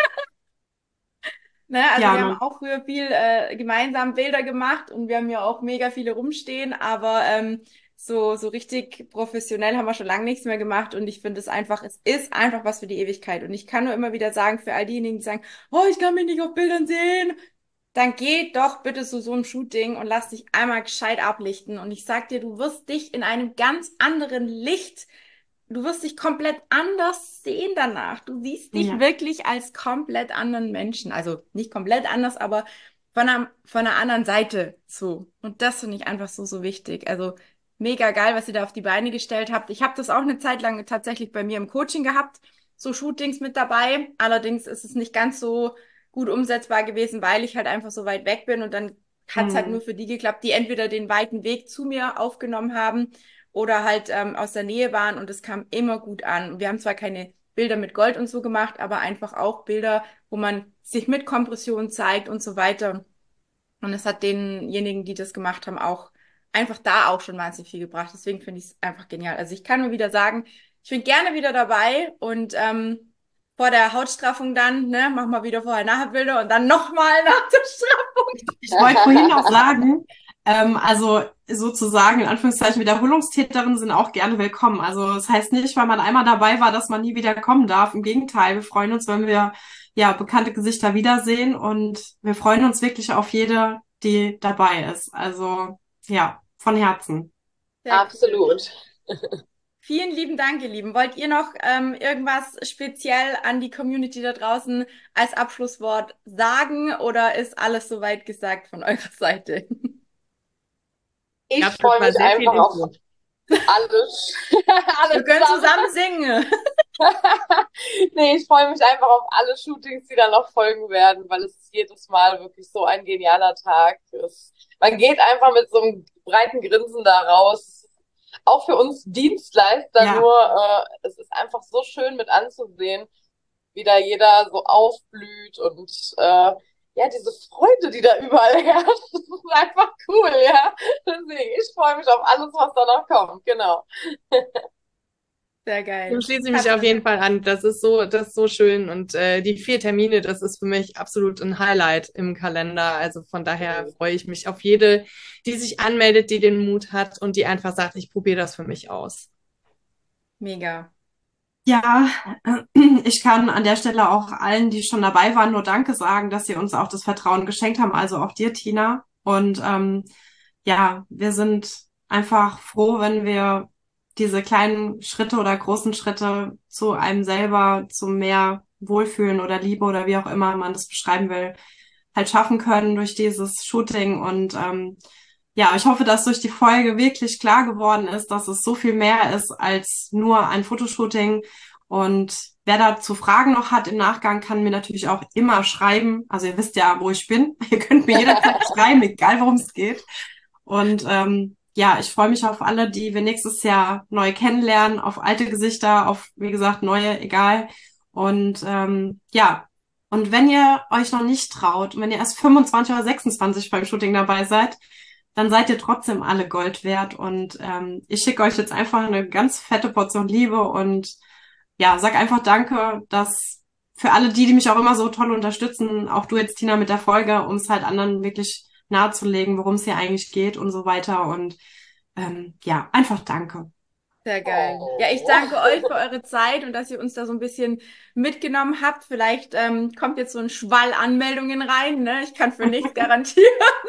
Ne? Also ja, wir haben ne, auch früher viel äh, gemeinsam Bilder gemacht und wir haben ja auch mega viele rumstehen, aber ähm, so, so richtig professionell haben wir schon lange nichts mehr gemacht und ich finde es einfach, es ist einfach was für die Ewigkeit. Und ich kann nur immer wieder sagen, für all diejenigen, die sagen, oh, ich kann mich nicht auf Bildern sehen, dann geh doch bitte zu so einem Shooting und lass dich einmal gescheit ablichten. Und ich sag dir, du wirst dich in einem ganz anderen Licht, du wirst dich komplett anders sehen danach. Du siehst dich ja, wirklich als komplett anderen Menschen. Also nicht komplett anders, aber von einer, von einer anderen Seite so. Und das finde ich einfach so, so wichtig. Also mega geil, was ihr da auf die Beine gestellt habt. Ich habe das auch eine Zeit lang tatsächlich bei mir im Coaching gehabt, so Shootings mit dabei. Allerdings ist es nicht ganz so gut umsetzbar gewesen, weil ich halt einfach so weit weg bin und dann hat es halt nur hm, für die geklappt, die entweder den weiten Weg zu mir aufgenommen haben oder halt ähm, aus der Nähe waren und es kam immer gut an. Und wir haben zwar keine Bilder mit Gold und so gemacht, aber einfach auch Bilder, wo man sich mit Kompression zeigt und so weiter. Und es hat denjenigen, die das gemacht haben, auch einfach da auch schon wahnsinnig viel gebracht. Deswegen finde ich es einfach genial. Also ich kann nur wieder sagen, ich bin gerne wieder dabei und ähm, vor der Hautstraffung dann, ne, machen wir wieder Vorher-Nachher-Bilder und dann nochmal nach der Straffung. ich wollte vorhin noch sagen, ähm, also sozusagen in Anführungszeichen Wiederholungstäterinnen sind auch gerne willkommen. Also das heißt nicht, weil man einmal dabei war, dass man nie wieder kommen darf. Im Gegenteil, wir freuen uns, wenn wir ja bekannte Gesichter wiedersehen und wir freuen uns wirklich auf jede, die dabei ist. Also ja, von Herzen. Sehr cool. Absolut. Vielen lieben Dank, ihr Lieben. Wollt ihr noch ähm, irgendwas speziell an die Community da draußen als Abschlusswort sagen oder ist alles soweit gesagt von eurer Seite? Ich Ich glaube, das freue war mich sehr viel einfach auf Info. alles. Wir Alles können zusammen. zusammen singen. Nee, ich freue mich einfach auf alle Shootings, die dann noch folgen werden, weil es ist jedes Mal wirklich so ein genialer Tag. Es, man geht einfach mit so einem breiten Grinsen da raus. Auch für uns Dienstleister Ja, nur, äh, es ist einfach so schön mit anzusehen, wie da jeder so aufblüht und äh, ja, diese Freude, die da überall herrscht, das ist einfach cool, ja. Deswegen, ich freue mich auf alles, was da noch kommt, genau. Sehr geil. Dem schließe ich mich auf jeden Fall an. Das ist so, das ist so schön. Und äh, die vier Termine, das ist für mich absolut ein Highlight im Kalender. Also von daher freue ich mich auf jede, die sich anmeldet, die den Mut hat und die einfach sagt, ich probiere das für mich aus. Mega. Ja, ich kann an der Stelle auch allen, die schon dabei waren, nur Danke sagen, dass sie uns auch das Vertrauen geschenkt haben, also auch dir, Tina. Und ähm, ja, wir sind einfach froh, wenn wir diese kleinen Schritte oder großen Schritte zu einem selber, zu mehr Wohlfühlen oder Liebe oder wie auch immer man das beschreiben will, halt schaffen können durch dieses Shooting. Und ähm, ja, ich hoffe, dass durch die Folge wirklich klar geworden ist, dass es so viel mehr ist als nur ein Fotoshooting. Und wer dazu Fragen noch hat im Nachgang, kann mir natürlich auch immer schreiben. Also ihr wisst ja, wo ich bin. Ihr könnt mir jederzeit schreiben, egal worum es geht. Und ähm, ja, ich freue mich auf alle, die wir nächstes Jahr neu kennenlernen, auf alte Gesichter, auf, wie gesagt, neue, egal. Und ähm, ja, und wenn ihr euch noch nicht traut, und wenn ihr erst fünfundzwanzig oder sechsundzwanzig beim Shooting dabei seid, dann seid ihr trotzdem alle Gold wert. Und ähm, ich schicke euch jetzt einfach eine ganz fette Portion Liebe und ja, sag einfach Danke, dass für alle die, die mich auch immer so toll unterstützen, auch du jetzt, Tina, mit der Folge, um es halt anderen wirklich nahezulegen, worum es hier eigentlich geht und so weiter. Und ähm, ja, einfach Danke. Sehr geil. Ja, ich Oh. danke euch für eure Zeit und dass ihr uns da so ein bisschen mitgenommen habt. Vielleicht ähm, kommt jetzt so ein Schwall Anmeldungen rein, ne? Ich kann für nichts garantieren.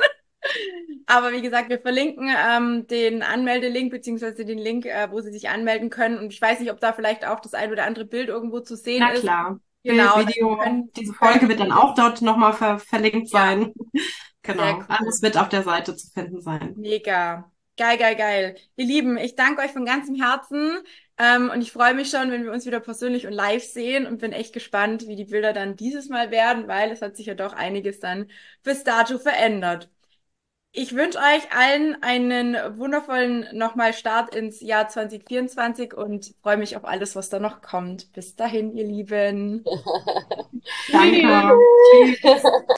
Aber wie gesagt, wir verlinken ähm, den Anmeldelink beziehungsweise den Link, äh, wo Sie sich anmelden können. Und ich weiß nicht, ob da vielleicht auch das ein oder andere Bild irgendwo zu sehen Na ist. klar. Genau, Bild, dann Video, können, diese können Folge wird dann auch dort nochmal ver verlinkt ja, sein. sehr Genau. cool. Alles wird auf der Seite zu finden sein. Mega. Geil, geil, geil. Ihr Lieben, ich danke euch von ganzem Herzen. Ähm, und ich freue mich schon, wenn wir uns wieder persönlich und live sehen und bin echt gespannt, wie die Bilder dann dieses Mal werden, weil es hat sich ja doch einiges dann bis dato verändert. Ich wünsche euch allen einen wundervollen nochmal Start ins Jahr zwanzig vierundzwanzig und freue mich auf alles, was da noch kommt. Bis dahin, ihr Lieben. Danke. Tschüss. Tschüss.